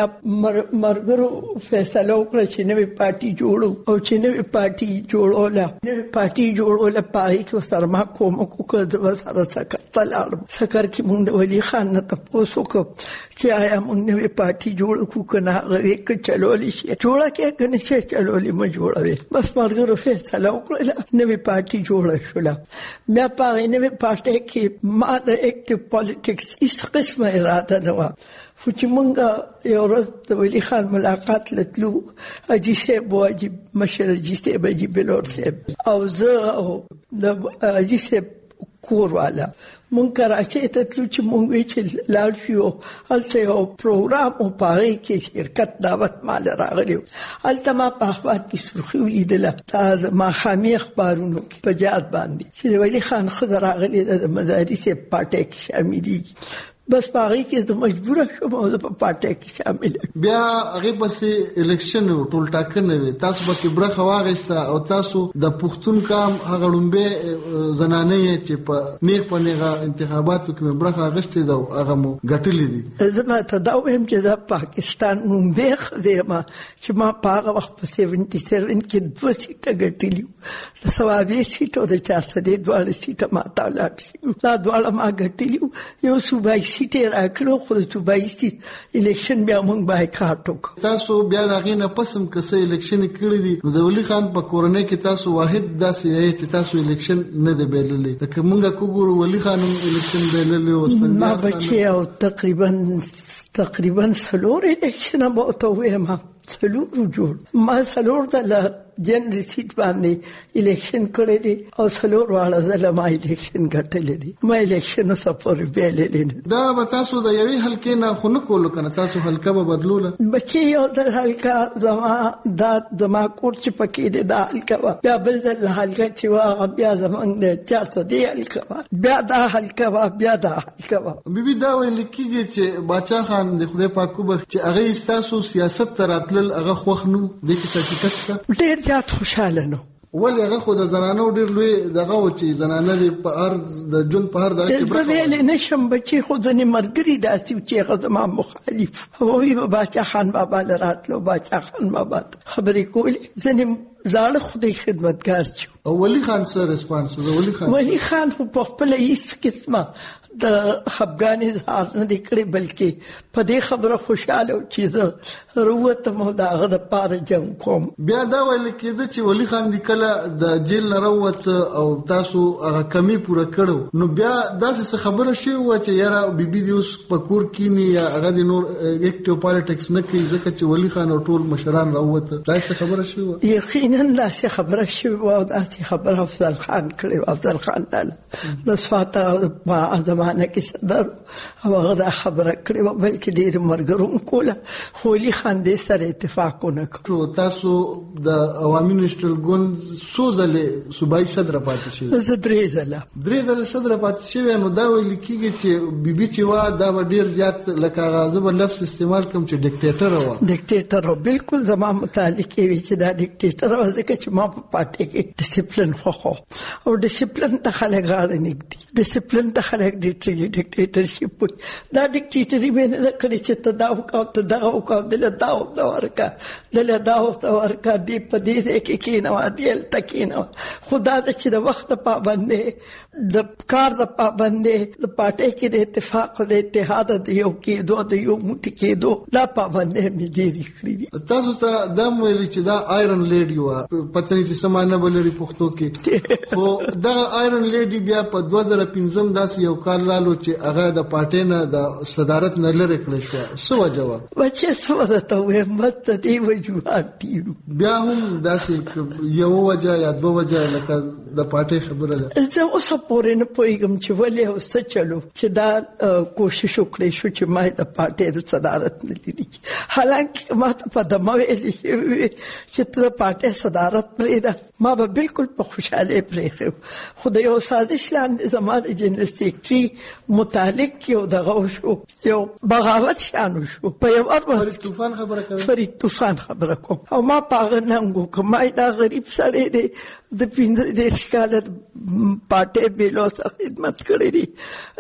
مرګرو فیصله وکړه چې نوې پارټي جوړو او چې نوې پارټي جوړوله نوې پارټي جوړوله پای کې سره ما کوم کو د سره سکر تلاړ سکر کې مونږ د ولی خان نه تاسو کو چې آیا مونږ نوې پارټي جوړ کو کنه هغه کې چلولې شي جوړه کې کنه شي چلولې ما جوړوي بس مرګرو فیصله وکړه نوې پارټي جوړه شوله مې په نوې پارټي کې ما د اکټیو پالیټکس هیڅ قسمه اراده نه و خو چې مونږ یو ورځ د ولی خان ملاقات لتلو حاجي صاحب واجب مشر حاجي صاحب حاجي بلور صاحب او زه او د حاجي صاحب کور والا مونږ کراچۍ ته تلو چې مونږ وی چې لاړ شو هلته یو پروګرام او پاره کې شرکت دعوت مال راغلی هلته ما په اخبار کې سرخی ولیدله تازه ما خامي اخبارونو کې په جات باندې چې ولی خان خضر راغلی د مدارس پټه کې شاملي بس پاره کې د مجبور شوم او په پټه کې شامل بیا هغه پسې الیکشن ټول ټاکنه وي تاسو به برخه واغښته او تاسو د پښتون کام هغه لومبه زنانه چې په نیغ په نیغه انتخاباتو کې برخه غشته دا هغه مو ګټلې دي زما ته دا وایم چې د پاکستان لومبه زما چې ما په هغه وخت په سیټ سیټ کې دوه سیټه ګټلې د ثوابي سیټ او د چار سده دوه سیټه ما تعالی دا دوه ما ګټلې یو صوبای سیټه راکړو خو د صوبایي الیکشن بیا موږ بایکاټ وکړو تاسو بیا د هغې نه پس هم که څه الیکشن کړی دي نو د ولي خان په کورنۍ کې تاسو واحد داسې یې چې تاسو الیکشن نه دی بایللی لکه موږ وګورو ولي خان هم الیکشن بایللی او ما بچی او تقریبا تقریبا څلور الیکشن به ورته ووایم څلور جوړ ما څلور د جنرال سیټ باندې الیکشن کړی دی او څلور واړه ځله ما الیکشن ګټلی دی ما الیکشن سفر بیللی نه دا به تاسو د یوې حلقې نه خو نه کولو که نه تاسو حلقه به بدلوله بچې یو د حلقه زما دا زما کور چې پکې دی دا حلقه وه بیا بل ځل حلقه چې وه هغه بیا زموږ د چار سدې حلقه وه بیا دا حلقه وه بیا دا حلقه وه بیبي دا ویل کېږي چې باچا خان د خدای پاک وبخښي چې هغې ستاسو سیاست ته راتلل هغه خوښ نه و دې کې حقیقت شته ډېر زیات خوشحاله نه ولې هغه خو د زنانو ډېر لوی دغه و چې زنانه دې په هر د ژوند په هر دغه کې زه ویلی نه شم بچې خو ځینې ملګري داسې و چې هغه زما مخالف هغوی به باچا خان بابا له راتلو باچا خان بابا ته خبرې کولې ځینې زاړه خدای خدمتګار چې او ولی خان سره ریسپانس ولی خان ولی خان خو په خپله هېڅ قسمه د خفګان اظهار نه دی کړی بلکې په دې خبره خوشحاله و چې زه راووتم او د هغه دپاره جنګ کوم بیا دا ویل کېده چې ولی خان دې کله د جیل نه راووت او تاسو هغه کمی پوره کړو نو بیا داسې څه خبره شوې وه چې یاره بیبي دې اوس په کور کښېني یا هغه دې نور اکټیو پالیټکس نه کوي ځکه چې ولی خان او ټول مشران راووته داسې څه خبره شوې وه یقینا داسې خبره شوې وه او داسې خبره افضل خان کړې وه افضل خان لاله د سواته زمانه کې صدر او هغه دا خبره کړې وه بلکې ډېر ملګرو هم کوله خو ولي خان دې سره اتفاق ونه کړو تاسو د عوامي نیشنل ګوند څو ځلې صوبایي صدره پاتې شوې زه درې ځله درې ځله صدره پاتې شوې نو دا ویل کېږي چې بیبي چې وه دا به ډېر زیات لکه هغه زه به لفظ استعمال کړم چې ډکټیټره وه ډکټیټر وه بلکل زما متعلق یې وي چې دا ډکټیټر وه ځکه چې ما په پارټۍ کې ډسپلن خوښ او ډسپلن ته خلک غاړه نږدي ډسپلن ته خلک ډکټیټرشپ دا ډکټیټري مې نه ده کړې چې ته دا وکړه ته دغه وکړه دله دا ورته ورکړه دله دا ورته ورکړه دې په دې ځای کې کښېنوه دې هلته کښېنوه خو دا ده چې د وخت د پابندۍ د کار د پابندۍ د پارټۍ کې د اتفاق د اتحاد د یو کېدو د یو موټي کېدو دا پابندۍ مې ډېرې کړي دي تاسو ته دا م ویلي چې دا آیرن لیډي وه پته نه چې څه معنی به لري پښتو کې خو دغه آیرن لیډي بیا په دوه زره پنځم داسې یو کال رالو چې هغه د پارټۍ نه د صدارت نه لرې کړی شوه څه وجه وه بچې څه درته ووایم بس د دې وجوهات ډېر بیا هم داسې یوه وجه یا دوه وجه لکه د پارټۍ خبره ده زه اوسه پورې نه پوهېږم چې ولې او څه چلو چې دا کوشش وکړی شو چې ما د پارټۍ د صدارت نه لري حالانکه ما ته په دمه ویلې شوي وي چې ته د پارټۍ صدارت پرېږده ما به بلکل په خوشحالۍ پرېښی خو د یو سازش لاندې زما د جنرال سیکرټري متعلق یو دغه شو یو بغاوت شانو شو په یو ور طوفان خبره کوي فرید طوفان خبره کوم او ما پاغه ننګو کوم دا غریب سړی دی د پینځه دیرش کاله پارټي بیلو سره خدمت کړې دي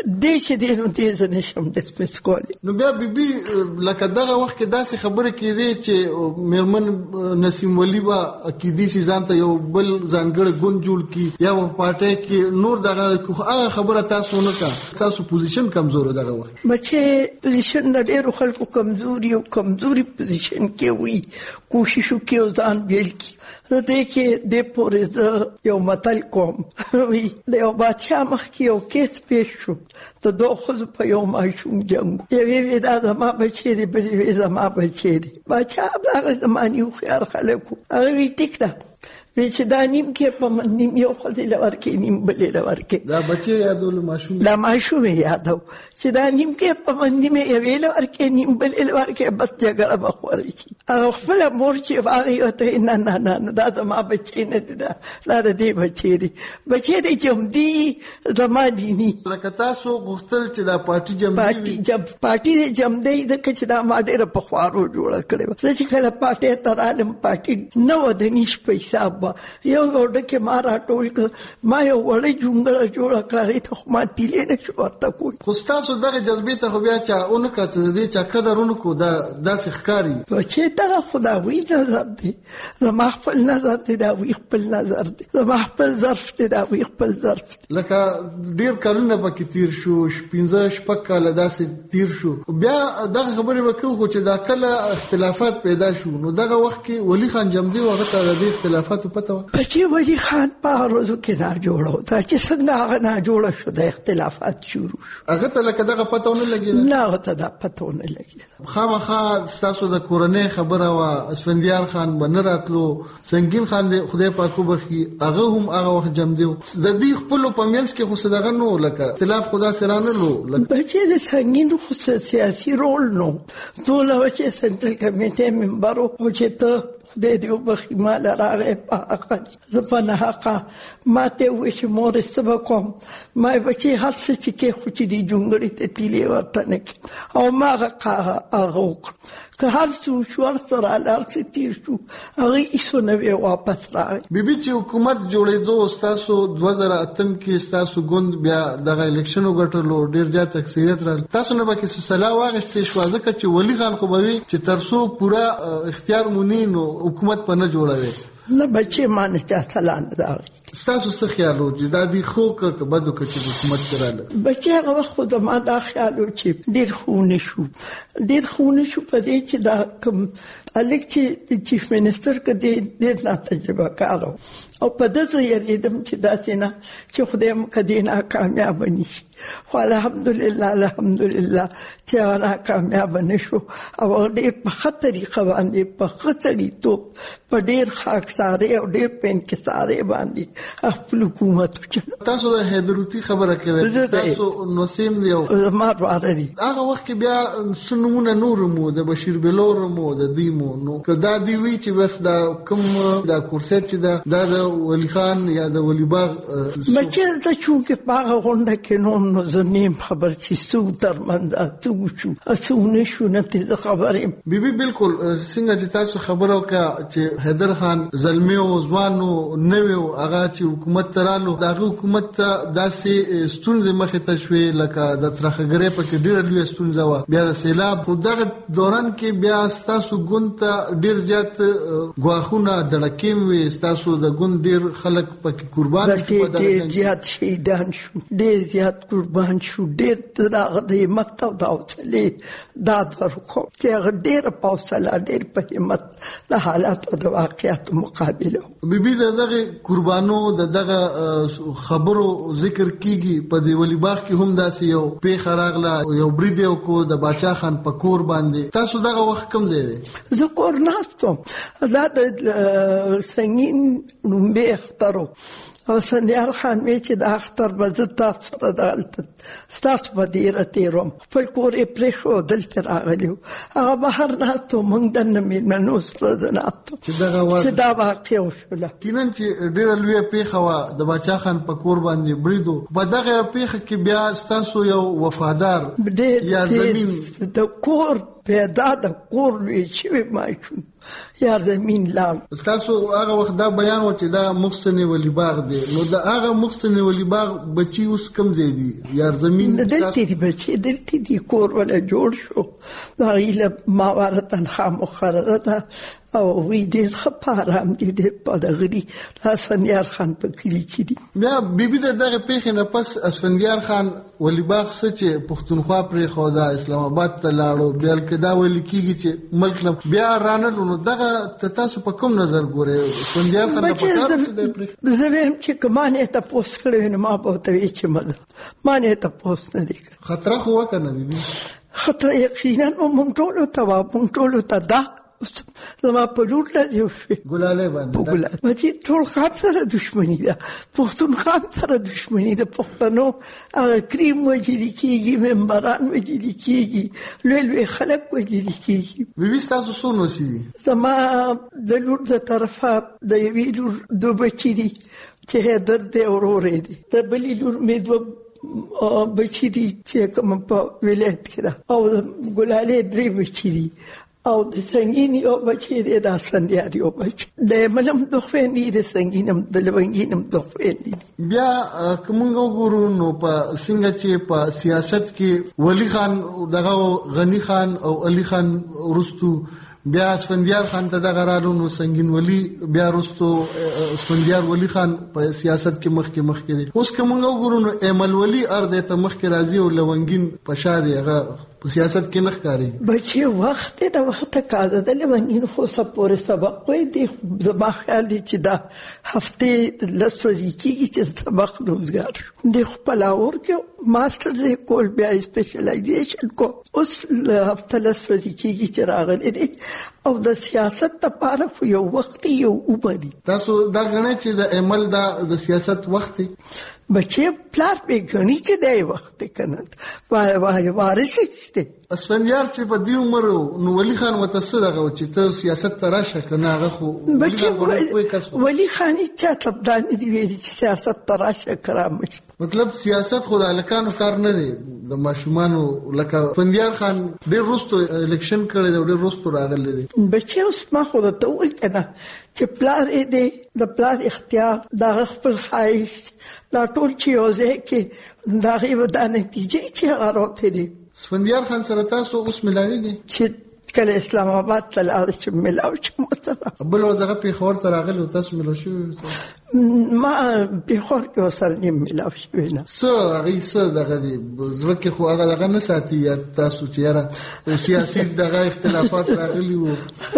د شه دې نو دې زنه شم د سپیس کولی نو بیا بیبي لکه دغه وخت کې داسې خبره کېدې چې میرمن نسیم ولی با کېدې چې ځان ته یو بل ځانګړی ګوند جوړ کی یا په پارټي کې نور دغه هغه خبره تاسو نه کا تاسو پوزیشن کمزور دغه وخت بچې پوزیشن د ډېرو خلکو کمزوري او کمزوري پوزیشن کې وي کوشش وکړو ځان بیل کی دې کې د پورې یو متل کوم وی د یو بادشاہ مخ کې یو کیس پیښ شو ته دوه خو په یو ماشوم جنگ یوه وی دا زما بچی دی بلې وی زما بچی دی بادشاہ هغه زماني خو خيار خلکو هغه وی ټیک ده وی چې دا نیم کې په من نیم یو خو دې لور کې نیم بلې لور کې دا بچی یادول ماشوم دا ماشوم یادو چې دا نیم کې په من نیم یو لور کې نیم بلې لور کې بس جګړه بخوري هغه خپل مور چې هغه ته نه نه نه دا زما بچی نه دی دا دا دې بچی دی بچی دی چې دی زما دی نه لکه تاسو غوښتل چې دا پارټي جمع پارټي جب پارټي جمع دی د کچ دا ما ډېر په خوارو جوړ کړو چې کله پارټي تر عالم پارټي نو د نش پیسې یو ورډ کې ما راټول ک ما یو وړي جونګړه جوړ کړی ته ما تیلې نه شو ورته کوی خو تاسو دغه جذبې ته خو بیا چا اون کړه دې چا قدرونو کو دا داسې ښکاری چې دا خدای نظر دی زما خپل نظر دی دا وی خپل نظر دی زما خپل ظرف دی دا وی خپل ظرف لکه ډیر کلونه پکې تیر شو پنځه شپږ کاله داسې تیر شو بیا دغه خبرې وکړو چې دا کله اختلافات پیدا شو نو دغه وخت کې ولی خان جمدی وغه ته د اختلافات بچی ولی خان په روزو کې دا جوړو دا چې څنګه هغه نه جوړ شو د اختلافات شروع شو هغه ته لکه دغه پته ونه لګیږي نه هغه ته دا پته ونه لګیږي خامخا تاسو د کورنۍ خبره وا اسفندیار خان بن راتلو سنگین خان د خدای پاک وبخي هغه هم هغه وخت جمع دی د دې خپل په منځ کې خو صدغه نو لکه اختلاف خدا سره نه لو بچی د سنگین خو سیاسي رول نو ټول وچه سنټرل کمیټه ممبر او چې ته د دې وبخي مال راغې په حق زپنه حق ماته وش مور سبا کوم ما بچي هر څه چې کې خو چې دی جونګړې ته تیلې ورته نه او ما هغه هغه که هر څو شو سره لارڅ تیر شو هغه ایسو نه واپس راغی بیبي چې حکومت جوړېدو تاسو دوه زره اتم کې تاسو ګوند بیا دغه الیکشن وګټلو ډیر زیات اکثریت را تاسو نه به کې صلاح واغښتې شو ځکه چې ولی خان خو به چې ترسو پورا اختیار مونږ نو حکومت په نه جوړوي نه بچي مان چا سلام دا تاسو څه خیال و چې دا دی خو که بدو کې چې حکومت کړاله بچي هغه خود ما دا خیال و چې ډیر خونه شو ډیر خونه شو په دې چې دا کوم الیک چې چیف منسٹر کدي ډیر نه تجربه کارو او په دې یریدم چې دا څنګه چې خدای مقدینا کامیاب نشي خو الحمدلله الحمدلله چې انا کامیاب نشو او ډیر په خطرې باندې په خطرې تو په ډیر خاکساره او ډیر پین کې ساره باندې خپل حکومت تاسو د حیدروتی خبره کوي تاسو نو سیم دی ما راځي هغه وخت کې بیا سنمونه نور مو د بشیر بلور مو د دیمو نو کدا دی وی چې بس دا کوم دا کورسټ چې دا د ولی خان یا د ولی باغ بچی ته چونکه باغ غونډه کې نو نو زنیم خبر چې سو تر منځ اتو شو اسونه شو نه ته خبرې بیبي بالکل څنګه چې تاسو خبرو کا چې حیدر خان زلمی او ځوانو نویو هغه چې حکومت ترالو دغه حکومت ته داسې ستونزې مخې ته شوې لکه د ترخګرې په کې ډېر لوی ستونزه و بیا د سیلاب په دغه دوران کې بیا تاسو ګوند ته ډېر زیات غواخونه دړکیم وي تاسو د ګوند ډېر خلک پکې قربان شو ډېر زیات شهیدان شو ډېر زیات قربان شو ډېر دغه د مکتب دا چلې دا ورکو چې هغه ډېر پوسله ډېر په همت د حالات او د واقعیت مقابله بیبي دغه قربانو دغه خبرو ذکر کیږي په دی ولی باغ کې هم داسې یو په خراغله یو بریدیو کو د باچا خان په کور باندې تاسو دغه وخت کم ځای زه کور ناستم دا د سنگین نومبه اخترو او سندیار خان می چې د اختر به زه تاسو سره دلته ستاسو په دیره تېروم خپل کور یې پرېښو دلته راغلی و هغه بهر ناستو موږ دننه مېلمنو سره زه ناستو چې دا واقع وشوله کینن چې ډېره لویه پیښه وه د باچا خان په کور باندې برید و په دغه پیښه کې بیا ستاسو یو وفادار یا زمین د کور پیدا د کور لوی شوی ماشوم یا زمین لام ستاسو هغه وخت دا بیان و چې دا محسن ولی باغ دی نو دا هغه محسن ولی باغ بچي اوس کم ځای دي یا زمین دلته دي بچي دلته دي کور ولا جوړ شو دا غیله ماوره تنخوا مقرره ده او وی ډېر ښه په ارام دي ډېر په دغه دي اسفندیار خان په کلي کې دي بیا بیبي د دغه پیښې نه پس اسفندیار خان ولی باغ څه چې پښتونخوا پرېښوده اسلام آباد ته لاړو بیا که دا ویل کېږي چې ملک بیا رانلو نو دغه تاسو په کوم نظر ګورئ اسفندیار خان په کار چې دی پرېښود زه وایم چې که ما نه تپوس کړی وي نو ما به ورته ویل چې مه ما نه تپوس نه دی کړی خطره خو وه که نه بیبي خطره یقینا مونږ ټولو ته وه مونږ ټولو ته ده زما په لور لدې وشوې ګلالۍ باندې په ګلالۍ باندې ټول خان سره دښمني ده پښتونخوا سره دښمني ده پښتنو هغه کریم وژلي کېږي ممبران وژلي کېږي لوی لوی خلک وژلي کېږي بیبي ستاسو څو نوسي دي زما د لور د طرفه د یوې لور دوه بچي دي چې حیدر دی او ورور یې دی د بلې لور مې دوه بچي دي چې کوم په ولایت کې ده او ګلالۍ درې بچي دي او د سنگین یو بچی دی د اسفندیار یو بچی د ملم د خويندې د سنگینم د لونګینم د خويندې بیا کومه وګورو نو په څنګه چې په سیاست کې ولی خان دغه غنی خان او علي خان ورستو بیا اسفندیار خان ته دغه رالو نو سنگین ولی بیا رستو اسفندیار ولی خان په سیاست کې مخ کې مخ کې دي اوس کومه وګورو نو ایمل ولی ارزه ته مخ کې راځي او لونګین په شاده هغه په سیاست کې نه ښکاري بچي وخت د وخت کاده د لمنین خو سپورې سبق وي دی زما خیال دی چې دا هفته لس ورځې کېږي چې سبق روزګار شو د خپل اور کې ماستر زه کول بیا سپیشلایزیشن کو اوس هفته لس ورځې کېږي چې راغلی دی او د سیاست لپاره خو یو وخت یو وبدي تاسو دا غنئ چې د عمل دا د سیاست وخت بچي پلار به غني چې دی وخت کنه وای وای وارث شته اسفندیار چې په دې عمر نو ولی خان وته څه دغه چې ته سیاست ته راشه کنه هغه خو بچي ولی خان چې تبدان دی ویلي چې سیاست ته راشه کرام مطلب سیاست خو د الکانو کار نه دی د ماشومانو لکه اسفندیار خان ډېر وروسته الیکشن کړی دی ډېر وروسته راغلی دی بچي اوس ما خو ته وایي کنه چې پلار دې د پلار اختیار د خپل خواهش دا ټول چې یو ځای کې د هغې د نتیجې چې هغه راوتې دي اسفندیار خان سره تاسو اوس ملاویږي چې کله اسلام آباد ته لاړ چې ملاو شم ورسره بل ورځ هغه پېښور ته راغلی او تاسو ملاو شوي ما پېښور کې ورسره نیم ملاو شوي نه څه هغې څه دغه دي زړه کې خو هغه دغه نه ساتي یا تاسو چې یاره سیاسي دغه اختلافات راغلي وو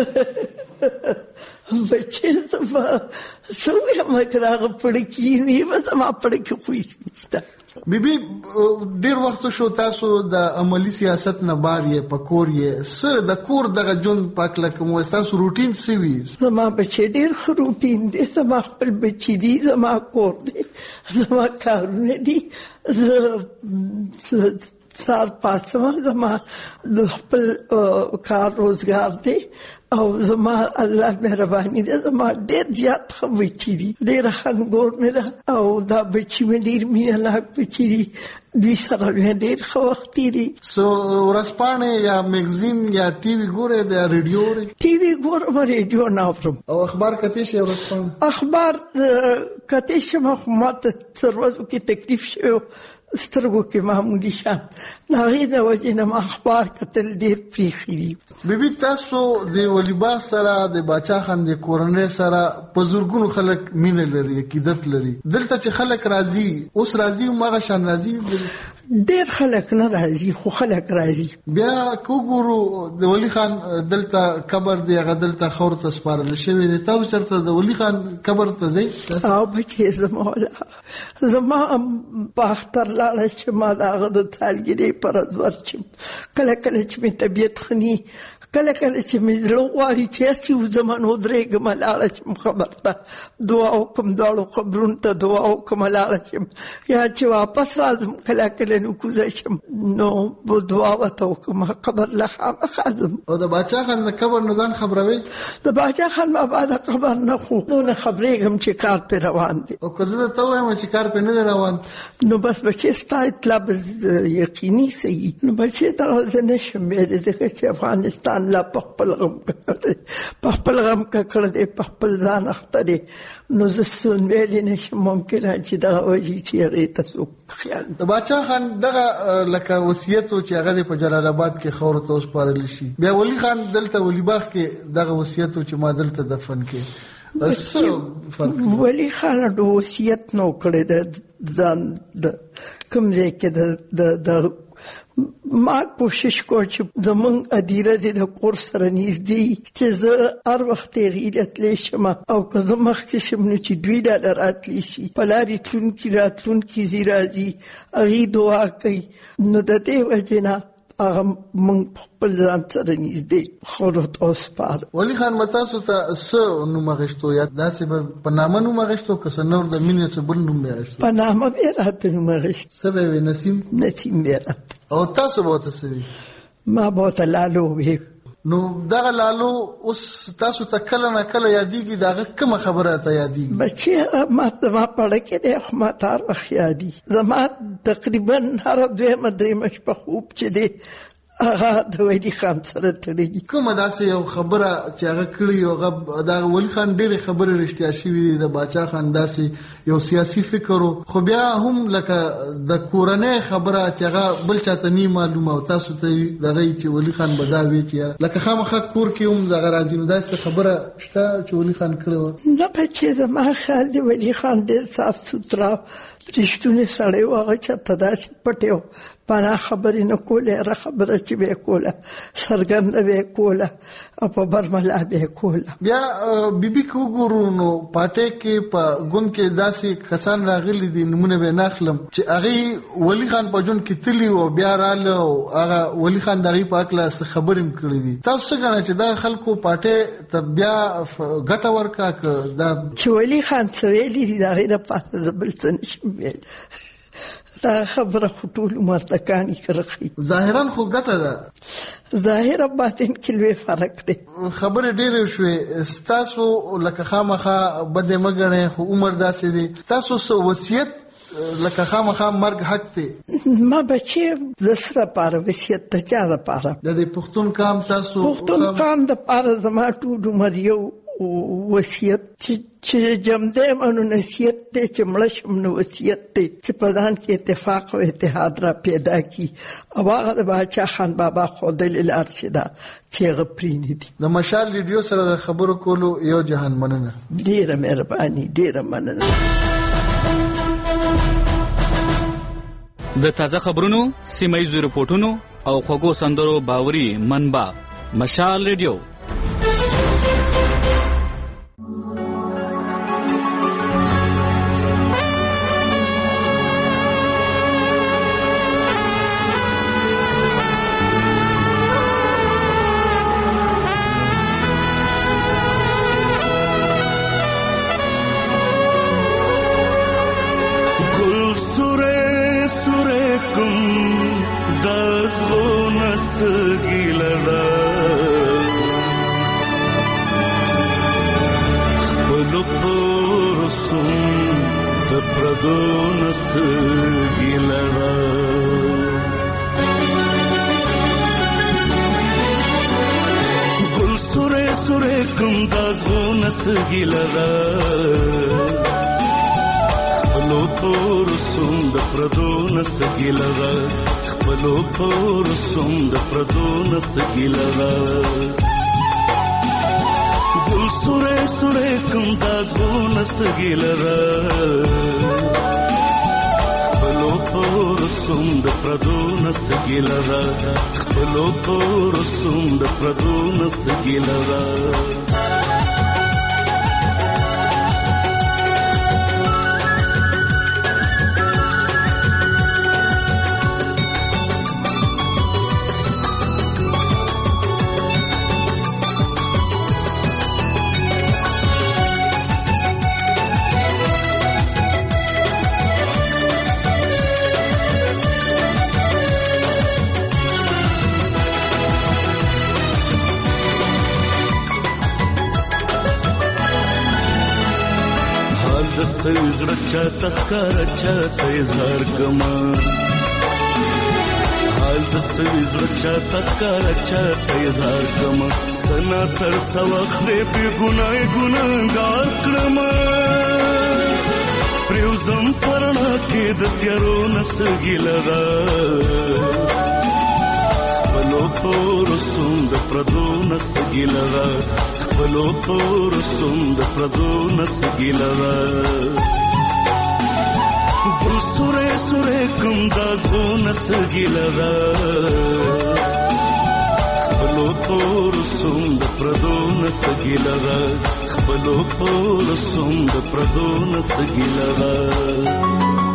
بچې زما څنګه مکراغه پړکی نیمه زما پړکی خوښ نشته بیبي ډېر وخت شو تاسو د عملی سیاست نه بار یې په کور یې څه د کور دغه ژوند پاک لکه مو تاسو روټین څه وي زما بچي ډېر ښه روټین دی زما خپل بچي دي زما کور دی زما کارونه دي زه سار پاسم زما د خپل کار روزګار دی او زما الله مهرباني ده زما ډېر زیات ښه بچي دي ډېره ښنګور مې ده او دا بچي مې ډېر مینه ناک بچي دي دوی سره مې ډېر ښه وخت تېري سو ورځپاڼې یا میګزین یا ټي وي ګورئ د ریډیو اورئ ټي وي ګورم ریډیو نه اورم او اخبار کتې شي ورځپاڼه اخبار کتې شم خو ما ته څه ورځو کې تکلیف شوی سترګو کې معمولي شان د هغې د وجې نه ما اخبار کتل ډېر پرېښي دي بیبي تاسو د ولیباغ سره د باچا خان د کورنۍ سره په زرګونو خلک مینه لري عقیدت لري دلته چې خلک راځي اوس راځي هماغه شان راځي ډېر خلک نه راځي خو خلک راځي بیا که وګورو د ولی خان دلته قبر دی هغه دلته خاورو ته سپارل شوی دی تاسو چېرته د ولی خان قبر ته ځئ او بچې زما زما په اختر لاړه چې ما د هغه د تالګرې پر ورځ ورشم کله کله چې مې طبیعت ښه ني کله کله چې مې زړه غواړي چې هسې وځم نو درېږم لاړه شم خبر ته دعا وکړم دواړو قبرونو ته دعا وکړم لاړه شم یا چې واپس راځم کله کله نو کوزه شم نو دعا ورته وکړم قبر له خامخا ځم. او د باچا خان د قبر نه ځان خبروي؟ د باچا خان بابا د قبر نه خو نو نه خبرېږم چې کار پې روان دی. او که زه درته ووایم چې کار پې نه دی روان نو بس بچې ستا اطلاع به یقیني صحیح نو بچې دغه زه نه شم ویلی ځکه چې افغانستان لا په خپل غم ککړ دی په خپل غم ککړ دی په خپل ځان اخته دی نو زه څه ویلی نه شم ممکنه چې دغه وجې چې هغې ته څوک خیال د باچا خان دغه لکه وصیت و چې هغه په جلال آباد کې خاورو ته وسپارلی شي بیا ولی خان دلته ولی باغ کې دغه وصیت و چې ما دلته دفن کې ولی خان د وصیت نو کړی د ځان د کوم ځای کې د ما کوشش کو چې زمونږ ادیره دې د کور سره نږدې چې زه هر وخت هغې راتلی شم او که زه مخکې شم نو چې دوی ډاله راتلی شي په لارې تلونکي راتلونکي ځي راځي هغې دعا کوي نو د دې وجې نه هغه موږ خپل ځان سره نږدې خورو ته وسپاره. ولي خان به تاسو ته څه نوم اخېستو یا داسې به په نامه نوم اخېستو که څه نور د مینې څه بل نوم به اخېستو؟ په نامه به یې راته نوم اخېست. څه به یې وي؟ نسیم؟ نسیم به یې راته. او تاسو به ورته څه وي؟ ما به ورته لالو وي. نو دغه لالو اوس تاسو ته کله نه کله یادېږي د هغه کومه خبره ته یادېږي؟ بچې ما زما پړه کې دی خو ما ته هر وخت یادي زما تقریبا هره دویمه درېیمه شپه خوب چې دی هغه د ولی خان سره تړي دي. کومه داسې یو خبره چې هغه کړې او هغه د ولی خان ډېرې خبرې رښتیا شوي دي د باچا خان داسې یو سیاسي فکر خو بیا هم لکه د کورنۍ خبره چې هغه بل چاته نه معلومه او تاسو ته دغه چې ولی خان به دا وي چې لکه خامخا کور کې هم دغه راځي نو داسې خبره شته چې ولی خان کړې وه؟ نه بچې زما خیال دی ولی خان ډېر صاف سوتره رښتونی سړی و هغه چاته داسې پټې و پناه خبرې نه کولې هره خبره چې به یې کوله څرګنده به یې کوله او په برملا به یې کوله. بیا بیبي که وګورو نو پاټۍ کې په ګوند کې داسې کسان راغلي دي نومونه به یې نه اخلم چې هغې ولي خان په ژوند کې تلي او بیا راله او هغه ولي خان د هغې په هکله څه خبرې هم کړي دي. تاسو څه ګڼئ چې دغه خلکو پاټۍ ته بیا ګټه ورکړه که دا چې ولي خان څه ویلي دي د هغې دپاره زه بل څه نشم ویل دا خبره خو ټول عمر د کاڼي کرښي ظاهرا خو ګټه ده ظاهره باطن کې لوی فرق دی. خبرې ډېرې شوې ستاسو لکه خامخا بدې مه ګڼئ خو عمر داسې دی تاسو څه وصیت لکه خامخا مرګ حق دی؟ ما بچې د څه دپاره وصیت د چا دپاره د دې پښتون قام تاسو پښتون قام دپاره زما ټول عمر یو وصیت چې جمدی منو نصیحت دی چې مړه شم نو وصیت دی چې په ځان کې اتفاق او اتحاد را پیدا کړي او هغه د باچا خان بابا ښودلې لار چې ده چې هغه پرېنږدي. د مشال ریډیو سره د خبرو کولو یو جهان مننه. ډېره مهرباني ډېره مننه. د تازه خبرونو سیمه ییزو رپورټونو او خوږو سندرو باوري منبع مشال ریډیو. د سوي زړه چاته ښکاره چاته اظهار کما حال د سوي زړه چاته ښکاره چاته اظهار کما سنا تر سوخ دې بې ګناه ګناهګار کړما پریوزم پرنا کې د تیارو نسګي لرا خپلو پور سوند پردو نسګي لرا خپلو پور سوند پردو نسګي لرا ګل سورې سورې کوم دا زو نسګي لرا خپلو پور سوند پردو نسګي لرا خپلو پور سوند پردو نسګي لرا